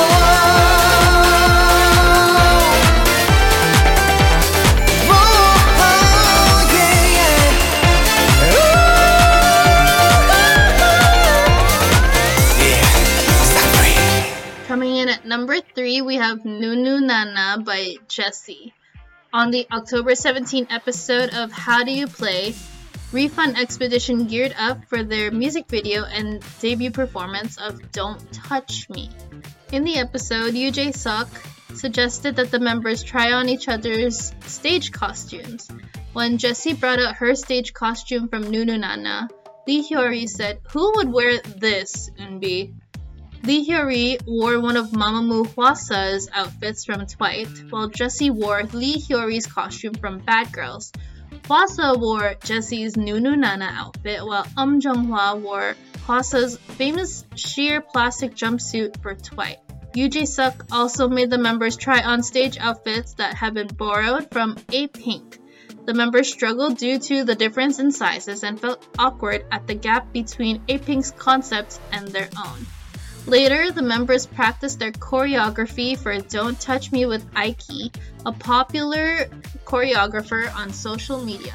C: Coming in at number 3, we have Nunu Nana by Jessie. On the October 17 episode of How Do You Play, Refund Expedition geared up for their music video and debut performance of Don't Touch Me. In the episode, Yoo Jae-suk suggested that the members try on each other's stage costumes. When Jessie brought out her stage costume from Nunu Nana, Lee Hyori said, "Who would wear this, Eunbi?" Lee Hyori wore one of Mamamoo Hwasa's outfits from Twice, while Jessie wore Lee Hyori's costume from Bad Girls. Hwasa wore Jessie's Nunu Nana outfit, while Jung-hwa wore Hwasa's famous sheer plastic jumpsuit for Twice. Yoo Jae-suk also made the members try on stage outfits that had been borrowed from A-Pink. The members struggled due to the difference in sizes and felt awkward at the gap between A-Pink's concepts and their own. Later, the members practiced their choreography for Don't Touch Me with Aiki, a popular choreographer on social media.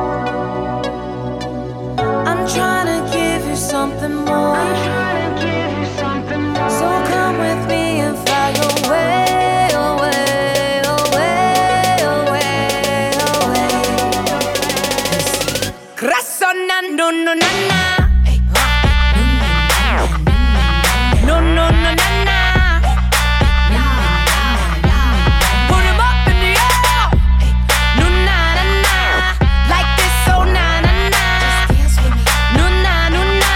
H: I'm trying to give you something more. So come with me and fly away, away, away, away, away.
J: 그래서 난 Nunu Nana Put 'em up in the air Nunu Nana Like this, oh na na na Nunu Nuna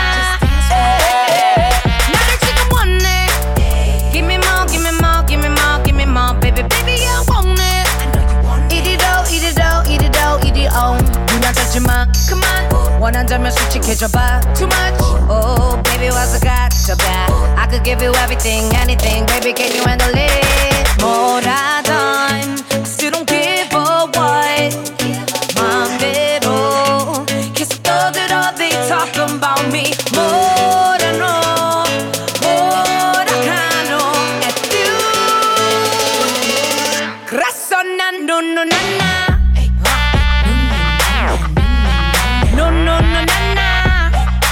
J: 나를 지금 원해 Give me more, give me more, give me more, give me more Baby, baby, I want it Eat it all, eat it all, eat it all, eat it all 눈 잡지 마, come on 원한다면 솔직해져봐 Too much, oh baby what's I got so bad I could give you everything, anything Baby can you handle it 뭐라던 I still don't give a what 마음대로 계속 떠들어 They talk about me 뭐라 너 뭐라 하노 attitude 그래서 난 Nunu Nana No, no, no, na, na.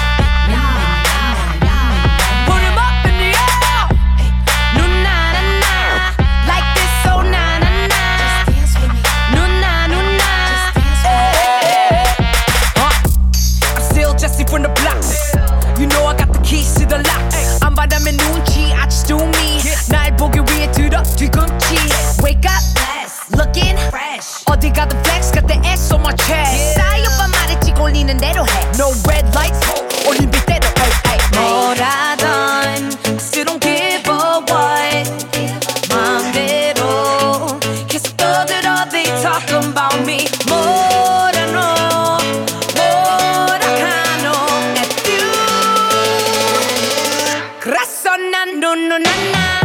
J: Put 'em up in the air. No, na, na, na. Like this, oh, na, na, na. No, na, no, na. I'm still Jessie from the block. You know I got the keys to the lock. 안 받으면 눈치, I just do me. 날 보기 위해 들어 뒤꿈치. Wake up, looking fresh. 어디 가든 flex, got the S on my chest. 싸이오빠 말했지 올리는 대로 해. No red lights, 올림픽 대로. 뭐라던 about me. 뭐라노 뭐라카노 at you. 그래서 난 노노나나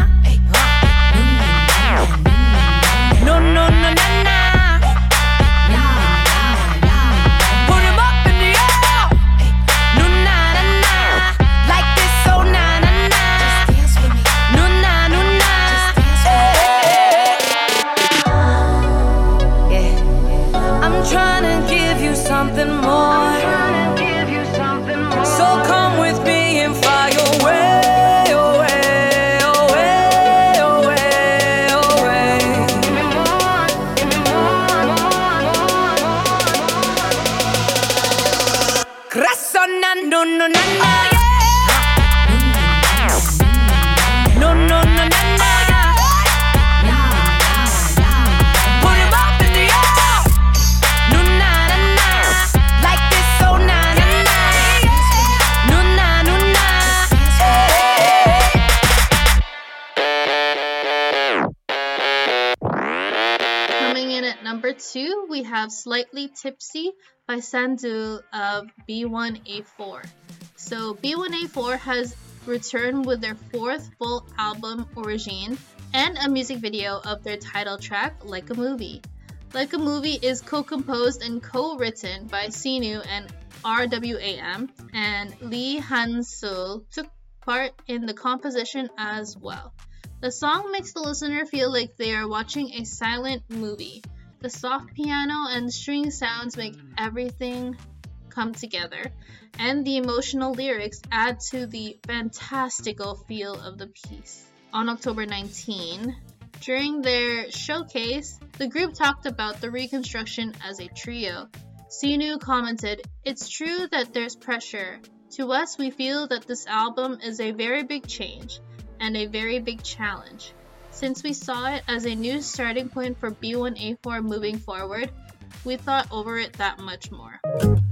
J: 노노나나 Put him up in the air. 누나나나 like this so 나나나 누나 누나 yeah. I'm trying to give you something more. So come with me and fly away, away, away, away, away. Give me more, give me more. 그래서 난 노노나나 노노나나 Put him up in the air. 누나나나 like this so 나나나 누나 누나
C: Coming in at number 2, we have Slightly Tipsy by Sandul of B1A4. So B1A4 has returned with their 4th full album, Origine, and a music video of their title track, Like a Movie. Like a Movie is co-composed and co-written by Sinu and RWAM, and Lee Han-sul took part in the composition as well. The song makes the listener feel like they are watching a silent movie. The soft piano and string sounds make everything come together, and the emotional lyrics add to the fantastical feel of the piece. On October 19, during their showcase, the group talked about the reconstruction as a trio. Sinu commented, "It's true that there's pressure. To us, we feel that this album is a very big change and a very big challenge. Since we saw it as a new starting point for B1A4 moving forward, we thought over it that much more."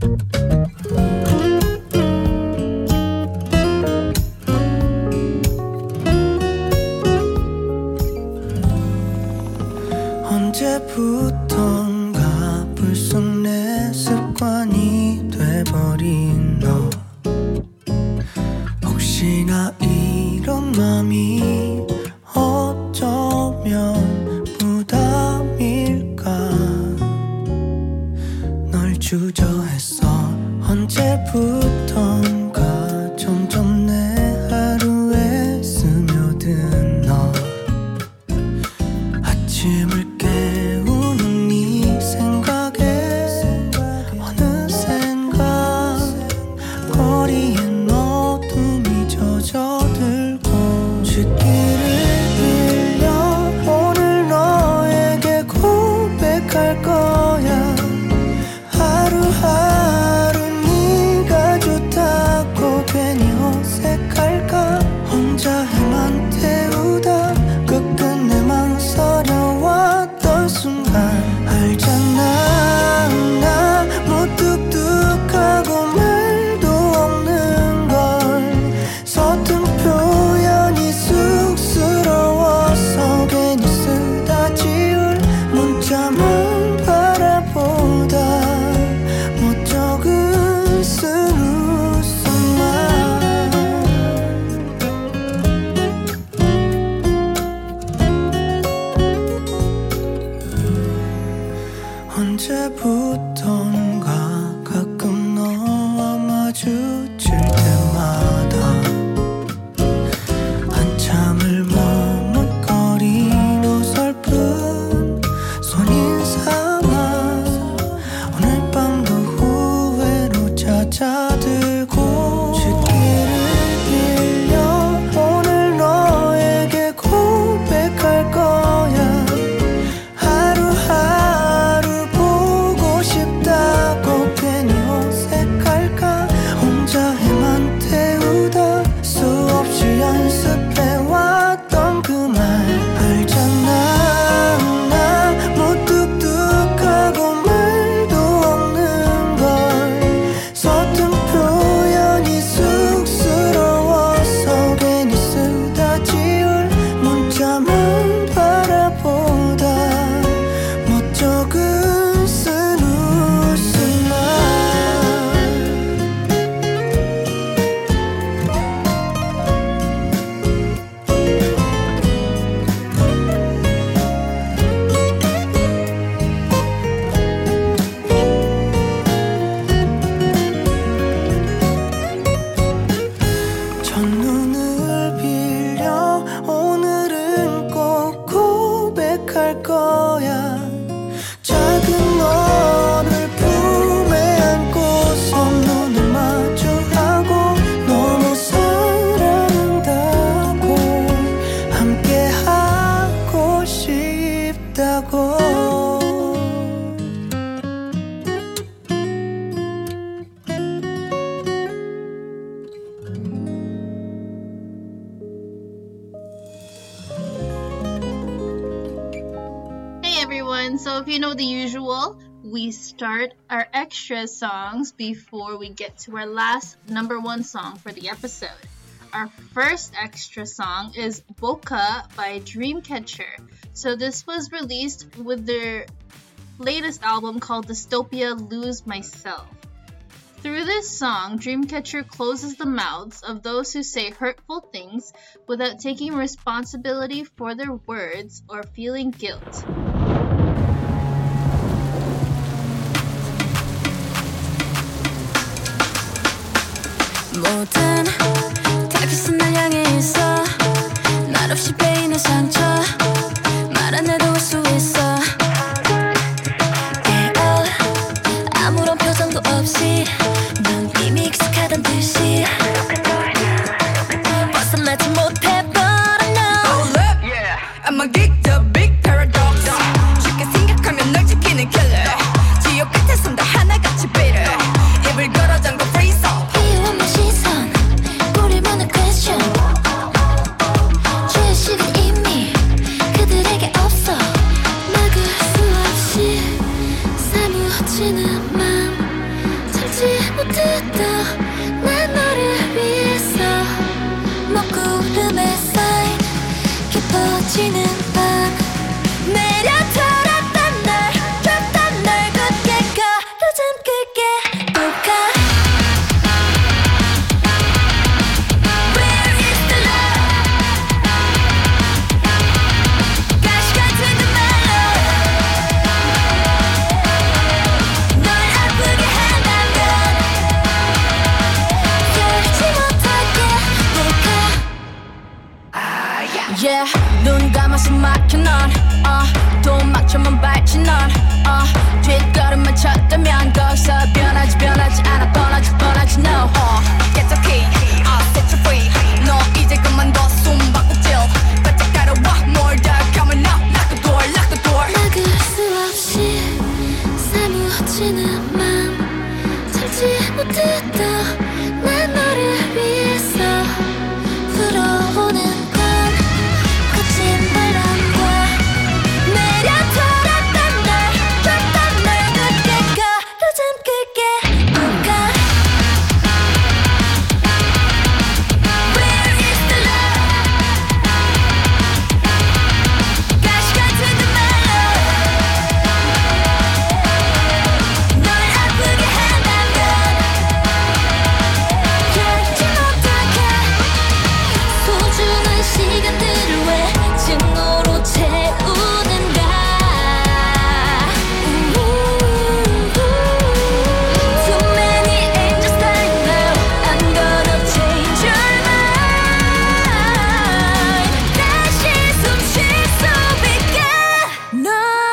E: 언제부턴가 불쑥 내 습관이 돼버린 너. 혹시나 이런 맘이 어쩌면 부담일까. 널 주저했어. 언제부턴가 점점 내 하루에 스며든 너. 아침을 깨우는 네 생각에 어느샌가 거리엔 어둠이 젖어들고 쥐기를 빌려 오늘 너에게 고백할 거야. 하루하루 네가 좋다고 괜히 어색할까. 혼자만 태우다 끝끝내 망설여왔던 순간 알잖아. 나 무뚝뚝하고 말도 없는 걸. 서툰 표현이 쑥스러워서 괜히 쓰다 지울 문자만 바라보다 못 적은 쓴 웃음만. 언제부턴가 가끔 너와 마주칠 때마다 한참을 머뭇거린 어설픈 손인사만 오늘 밤도 후회로 찾아들고 쥐기를 빌려 오늘 너에게 고백할 거야. 하루하루 보고 싶다.
C: everyone. So if you know the usual, we start our extra songs before we get to our last number one song for the episode. Our first extra song is Boca by Dreamcatcher. So this was released with their latest album called Dystopia Lose Myself. Through this song, Dreamcatcher closes the mouths of those who say hurtful things without taking responsibility for their words or feeling guilt.
H: 모든 타깃은 날 향해 있어 말없이 베이는 상처 말 안 해도 알 수 있어 아무런 표정도 없이 넌 이미 익숙하단 듯이 벗어나지 못해 but I know
J: Hold up, yeah I'm a geek, the big paradox 쉽게 생각하면 널 지키는 killer 지옥 끝에 선다 하나같이 bitter 입을 걸어 잠궈 freeze off
H: 이유 없는 시선 꼬리 무는 question 죄의식은 이미 그들에게 없어 막을 수 없이 사무치는 맘 참지 못했던 난 너를 위해서 먹구름에 쌓인 깊어지는 밤 내려돌았던 날 줬던 날 굳게 가로잠글게 볼까 Where is the love 가시 같은 그 말로 널 아프게 한다면 열지 못하게 볼까 Yeah 눈 감아서 막혀 넌 돈 막혀만 밟지 넌 뒷걸음만 쳤다면 거기서 변하지 않아 뻔하지 no Get the key set you free 너 이제 그만둬 숨바꼭질 바짝 따라와 뭘 더 coming out lock the door 막을 수 없이 사무치는 맘 참지 못했던 난 너를 위해서 불어오는 건 거친 바람과 내려돌았던 날 줬던 날 굳게 가로잠글게 볼까 Where is the love 가시 같은 그 말로 널 아프게 한다면 열지 못하게 소중한 시간들을 왜 증오로 채우는가 Too many angels dying now I'm gonna change your mind 다시 숨 쉴 수 있게 No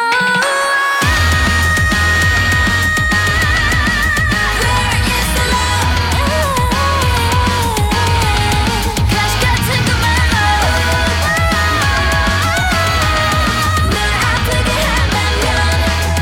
H: Where is the love 가시 같은 그 말로 널 아프게 한다면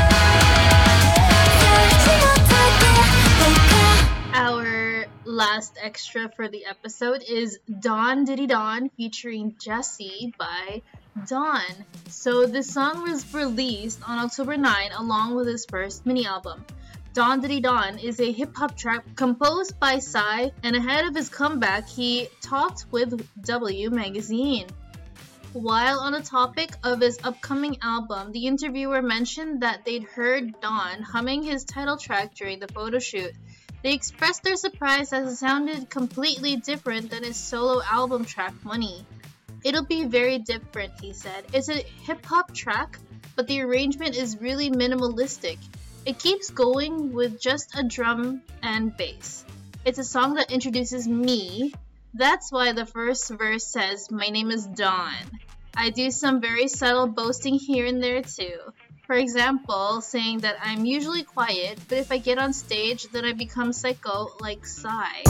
H: 열지 못하게 볼까
C: Our last extra for the episode is Dawn Diddy Dawn featuring Jessie by Dawn. So this song was released on October 9 along with his first mini album. Dawn Diddy Dawn is a hip-hop track composed by Psy, and ahead of his comeback, he talked with W Magazine. While on the topic of his upcoming album, the interviewer mentioned that they'd heard Dawn humming his title track during the photo shoot. They expressed their surprise as it sounded completely different than his solo album track Money. It'll be very different, he said. It's a hip-hop track, but the arrangement is really minimalistic. It keeps going with just a drum and bass. It's a song that introduces me. That's why the first verse says, "My name is Dawn." I do some very subtle boasting here and there too. For example, saying that I'm usually quiet, but if I get on stage, then I become psycho like Psy.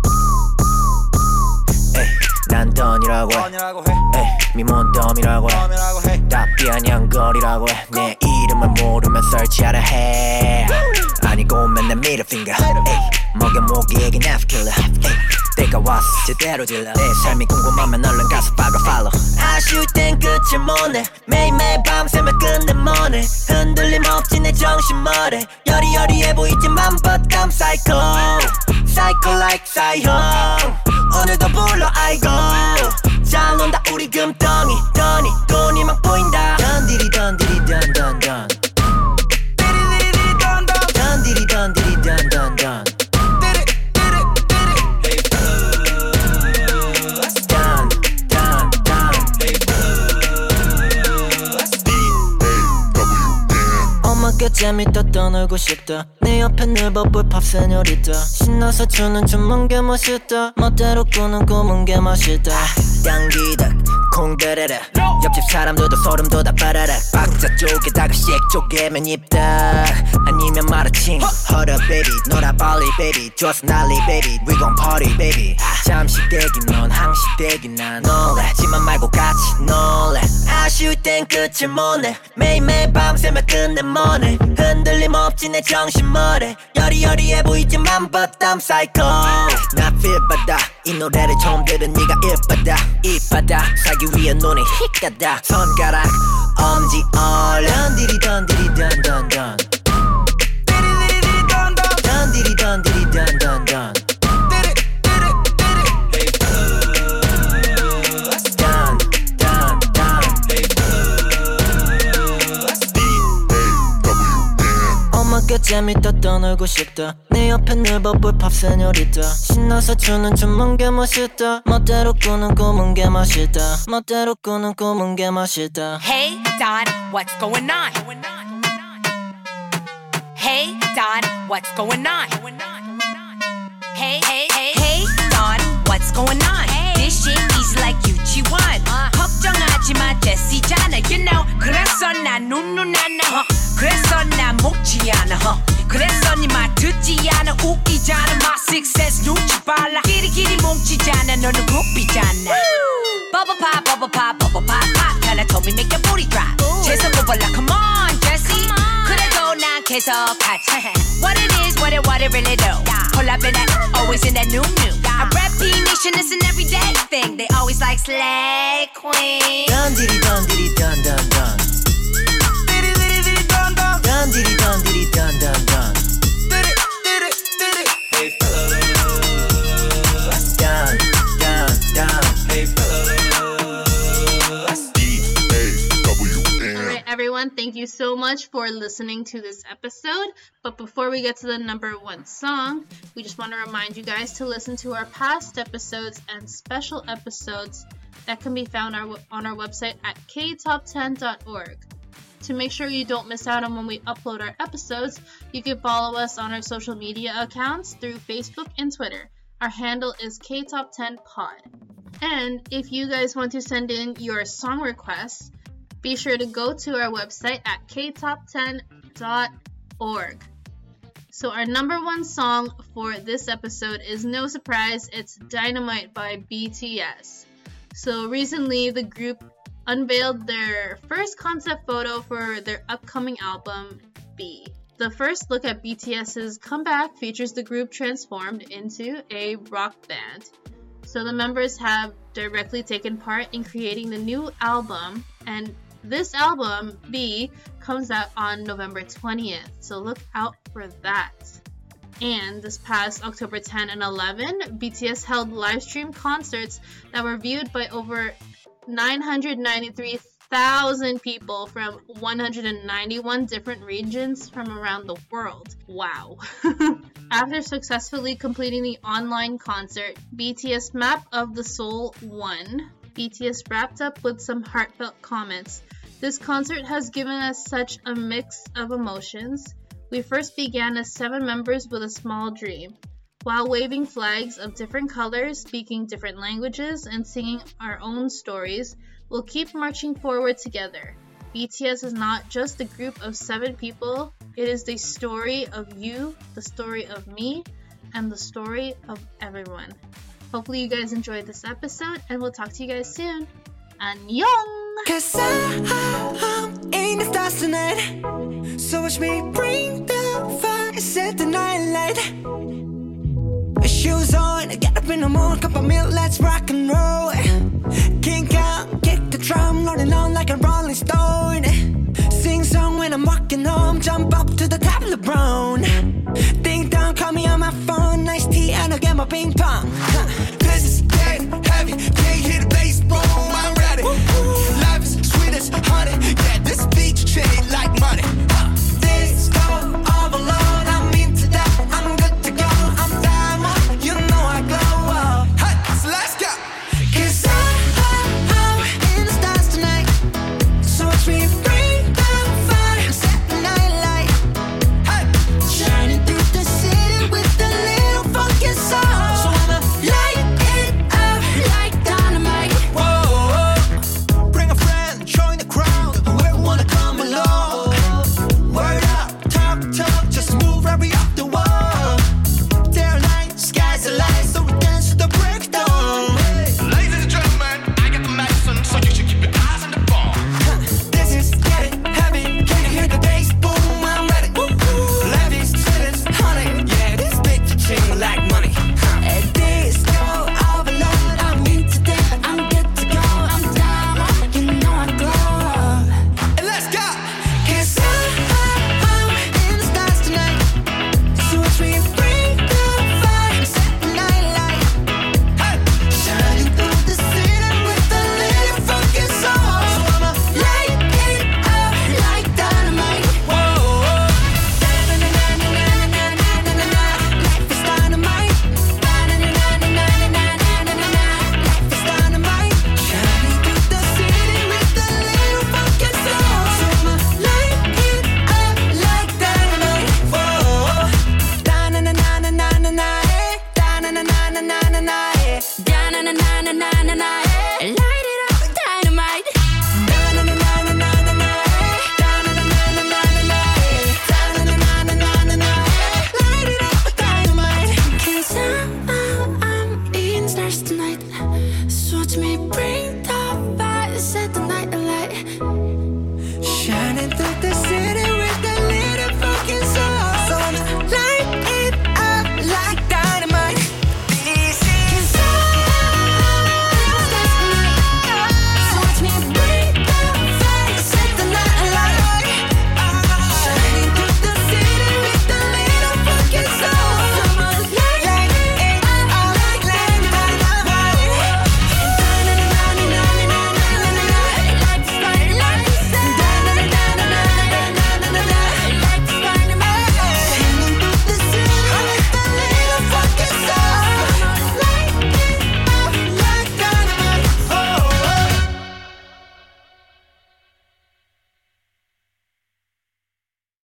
E: 난 던이라고 해 미몬덤이라고 해 답비아냥거리라고 해 내 이름을 모르면 설치하라 해 아니고 맨날 middle finger 목에 목이 얘기 never killer 다가왔어 제대로 질러 내 삶이 궁금하면 얼른 가서 박아 follow 아쉬울 땐 끝을 못내 매일매일 밤새며 끝내 뭐네 흔들림 없지 내 정신머리 여리여리해 보이지만 but I'm psycho Psycho like psycho 오늘도 불러 아이고 잘 논다 우리 금덩이 돈이 막 보인다 던디리 던디리 던던던 던디리 던던 던디리 던디리 던던던 엄마께 재밌다 떠놀고 싶다 내 옆에 늘 버블 팝 세뇨리타 신나서 추는 춤은 게 멋있다 멋대로 꾸는 꿈은 게 멋있다 당기덕 콩드르르 옆집 사람들도 소름 돋아 빠라라 박자 쪼개다가 씩 쪼개면 입다 아니면 마라칭 Hold up baby 놀아 빨리 baby 좋아서 난리 baby We gon' party baby 잠시 대기 넌 항시 대기 난 놀라지만 말고 같이 놀래 아쉬울 땐 끝을 못내 매일매일 밤새며 끝내 뭐네 흔들림 없지 내 정신머리 여리여리해 보이지만 but I'm psycho 나 feel 받아 이 노래를 처음 들은 네가 이쁘다 이쁘다 사기 위해 눈이 휙가다 손가락 엄지 얼른 던디리 던디리 던던던 던디리 던던 던디리 던디리 던던던 엄마께 재밌다 떠놀고 싶다 내 옆에 늘 버블 팝 세뇨리타 신나서 추는 춤은 게 멋있다 멋대로 꾸는 꿈은 게 멋있다 멋대로 꾸는 꿈은 게 멋있다
J: Hey Don, what's going on? Hey Don, what's going on? Hey Don, what's going on? This shit is like 유치원 걱정하지 마 제시잖아 You know 그래서 난 눈눈 안 나 그래서 난 먹지 않아 그래서 니 말 듣지 않아 웃기잖아 My success 눈치 빨라 끼리끼리 뭉치잖아 너는 굽히잖아 Bubble pop, bubble pop, bubble pop, pop 하나 told me make your booty drop 재서 뽑아라 come on Jessie 그래도 난 계속하지 What it is, what it really do Pull up in that, always in that new I rap P-Nation, it's an everyday thing They always like slay queen
E: 던디리 던디리 던던던 던디리 던던 던디리 던디리 던던던 Hey fellas Don Hey fellas
C: Alright everyone, thank you so much for listening to this episode. But before we get to the number one song, we just want to remind you guys to listen to our past episodes and special episodes that can be found on our website at ktop10.org. To make sure you don't miss out on when we upload our episodes, you can follow us on our social media accounts through Facebook and Twitter. Our handle is ktop10pod. And if you guys want to send in your song requests, be sure to go to our website at ktop10.org. So our number one song for this episode is no surprise, it's Dynamite by BTS. So recently the group unveiled their first concept photo for their upcoming album, B. The first look at BTS's comeback features the group transformed into a rock band. So the members have directly taken part in creating the new album, and this album, B, comes out on November 20th, so look out for that. And this past October 10 and 11, BTS held live stream concerts that were viewed by over 993,000 people from 191 different regions from around the world. Wow. After successfully completing the online concert, BTS Map of the Soul won. BTS wrapped up with some heartfelt comments. This concert has given us such a mix of emotions. We first began as 7 members with a small dream. While waving flags of different colors, speaking different languages, and singing our own stories, we'll keep marching forward together. BTS is not just a group of 7 people, it is the story of you, the story of me, and the story of everyone. Hopefully you guys enjoyed this episode, and we'll talk to you guys soon. Annyeong!
E: 'Cause I'm in the stars tonight, so watch me bring the fire, set the night light. Shoes on, got up in the mood, cup of milk, let's rock and roll. Kink out, kick the drum, rolling on like a rolling stone. Sing song when I'm walking home, jump up to the top of the brown. Ding dong, call me on my phone, nice tea and I'll get my ping pong.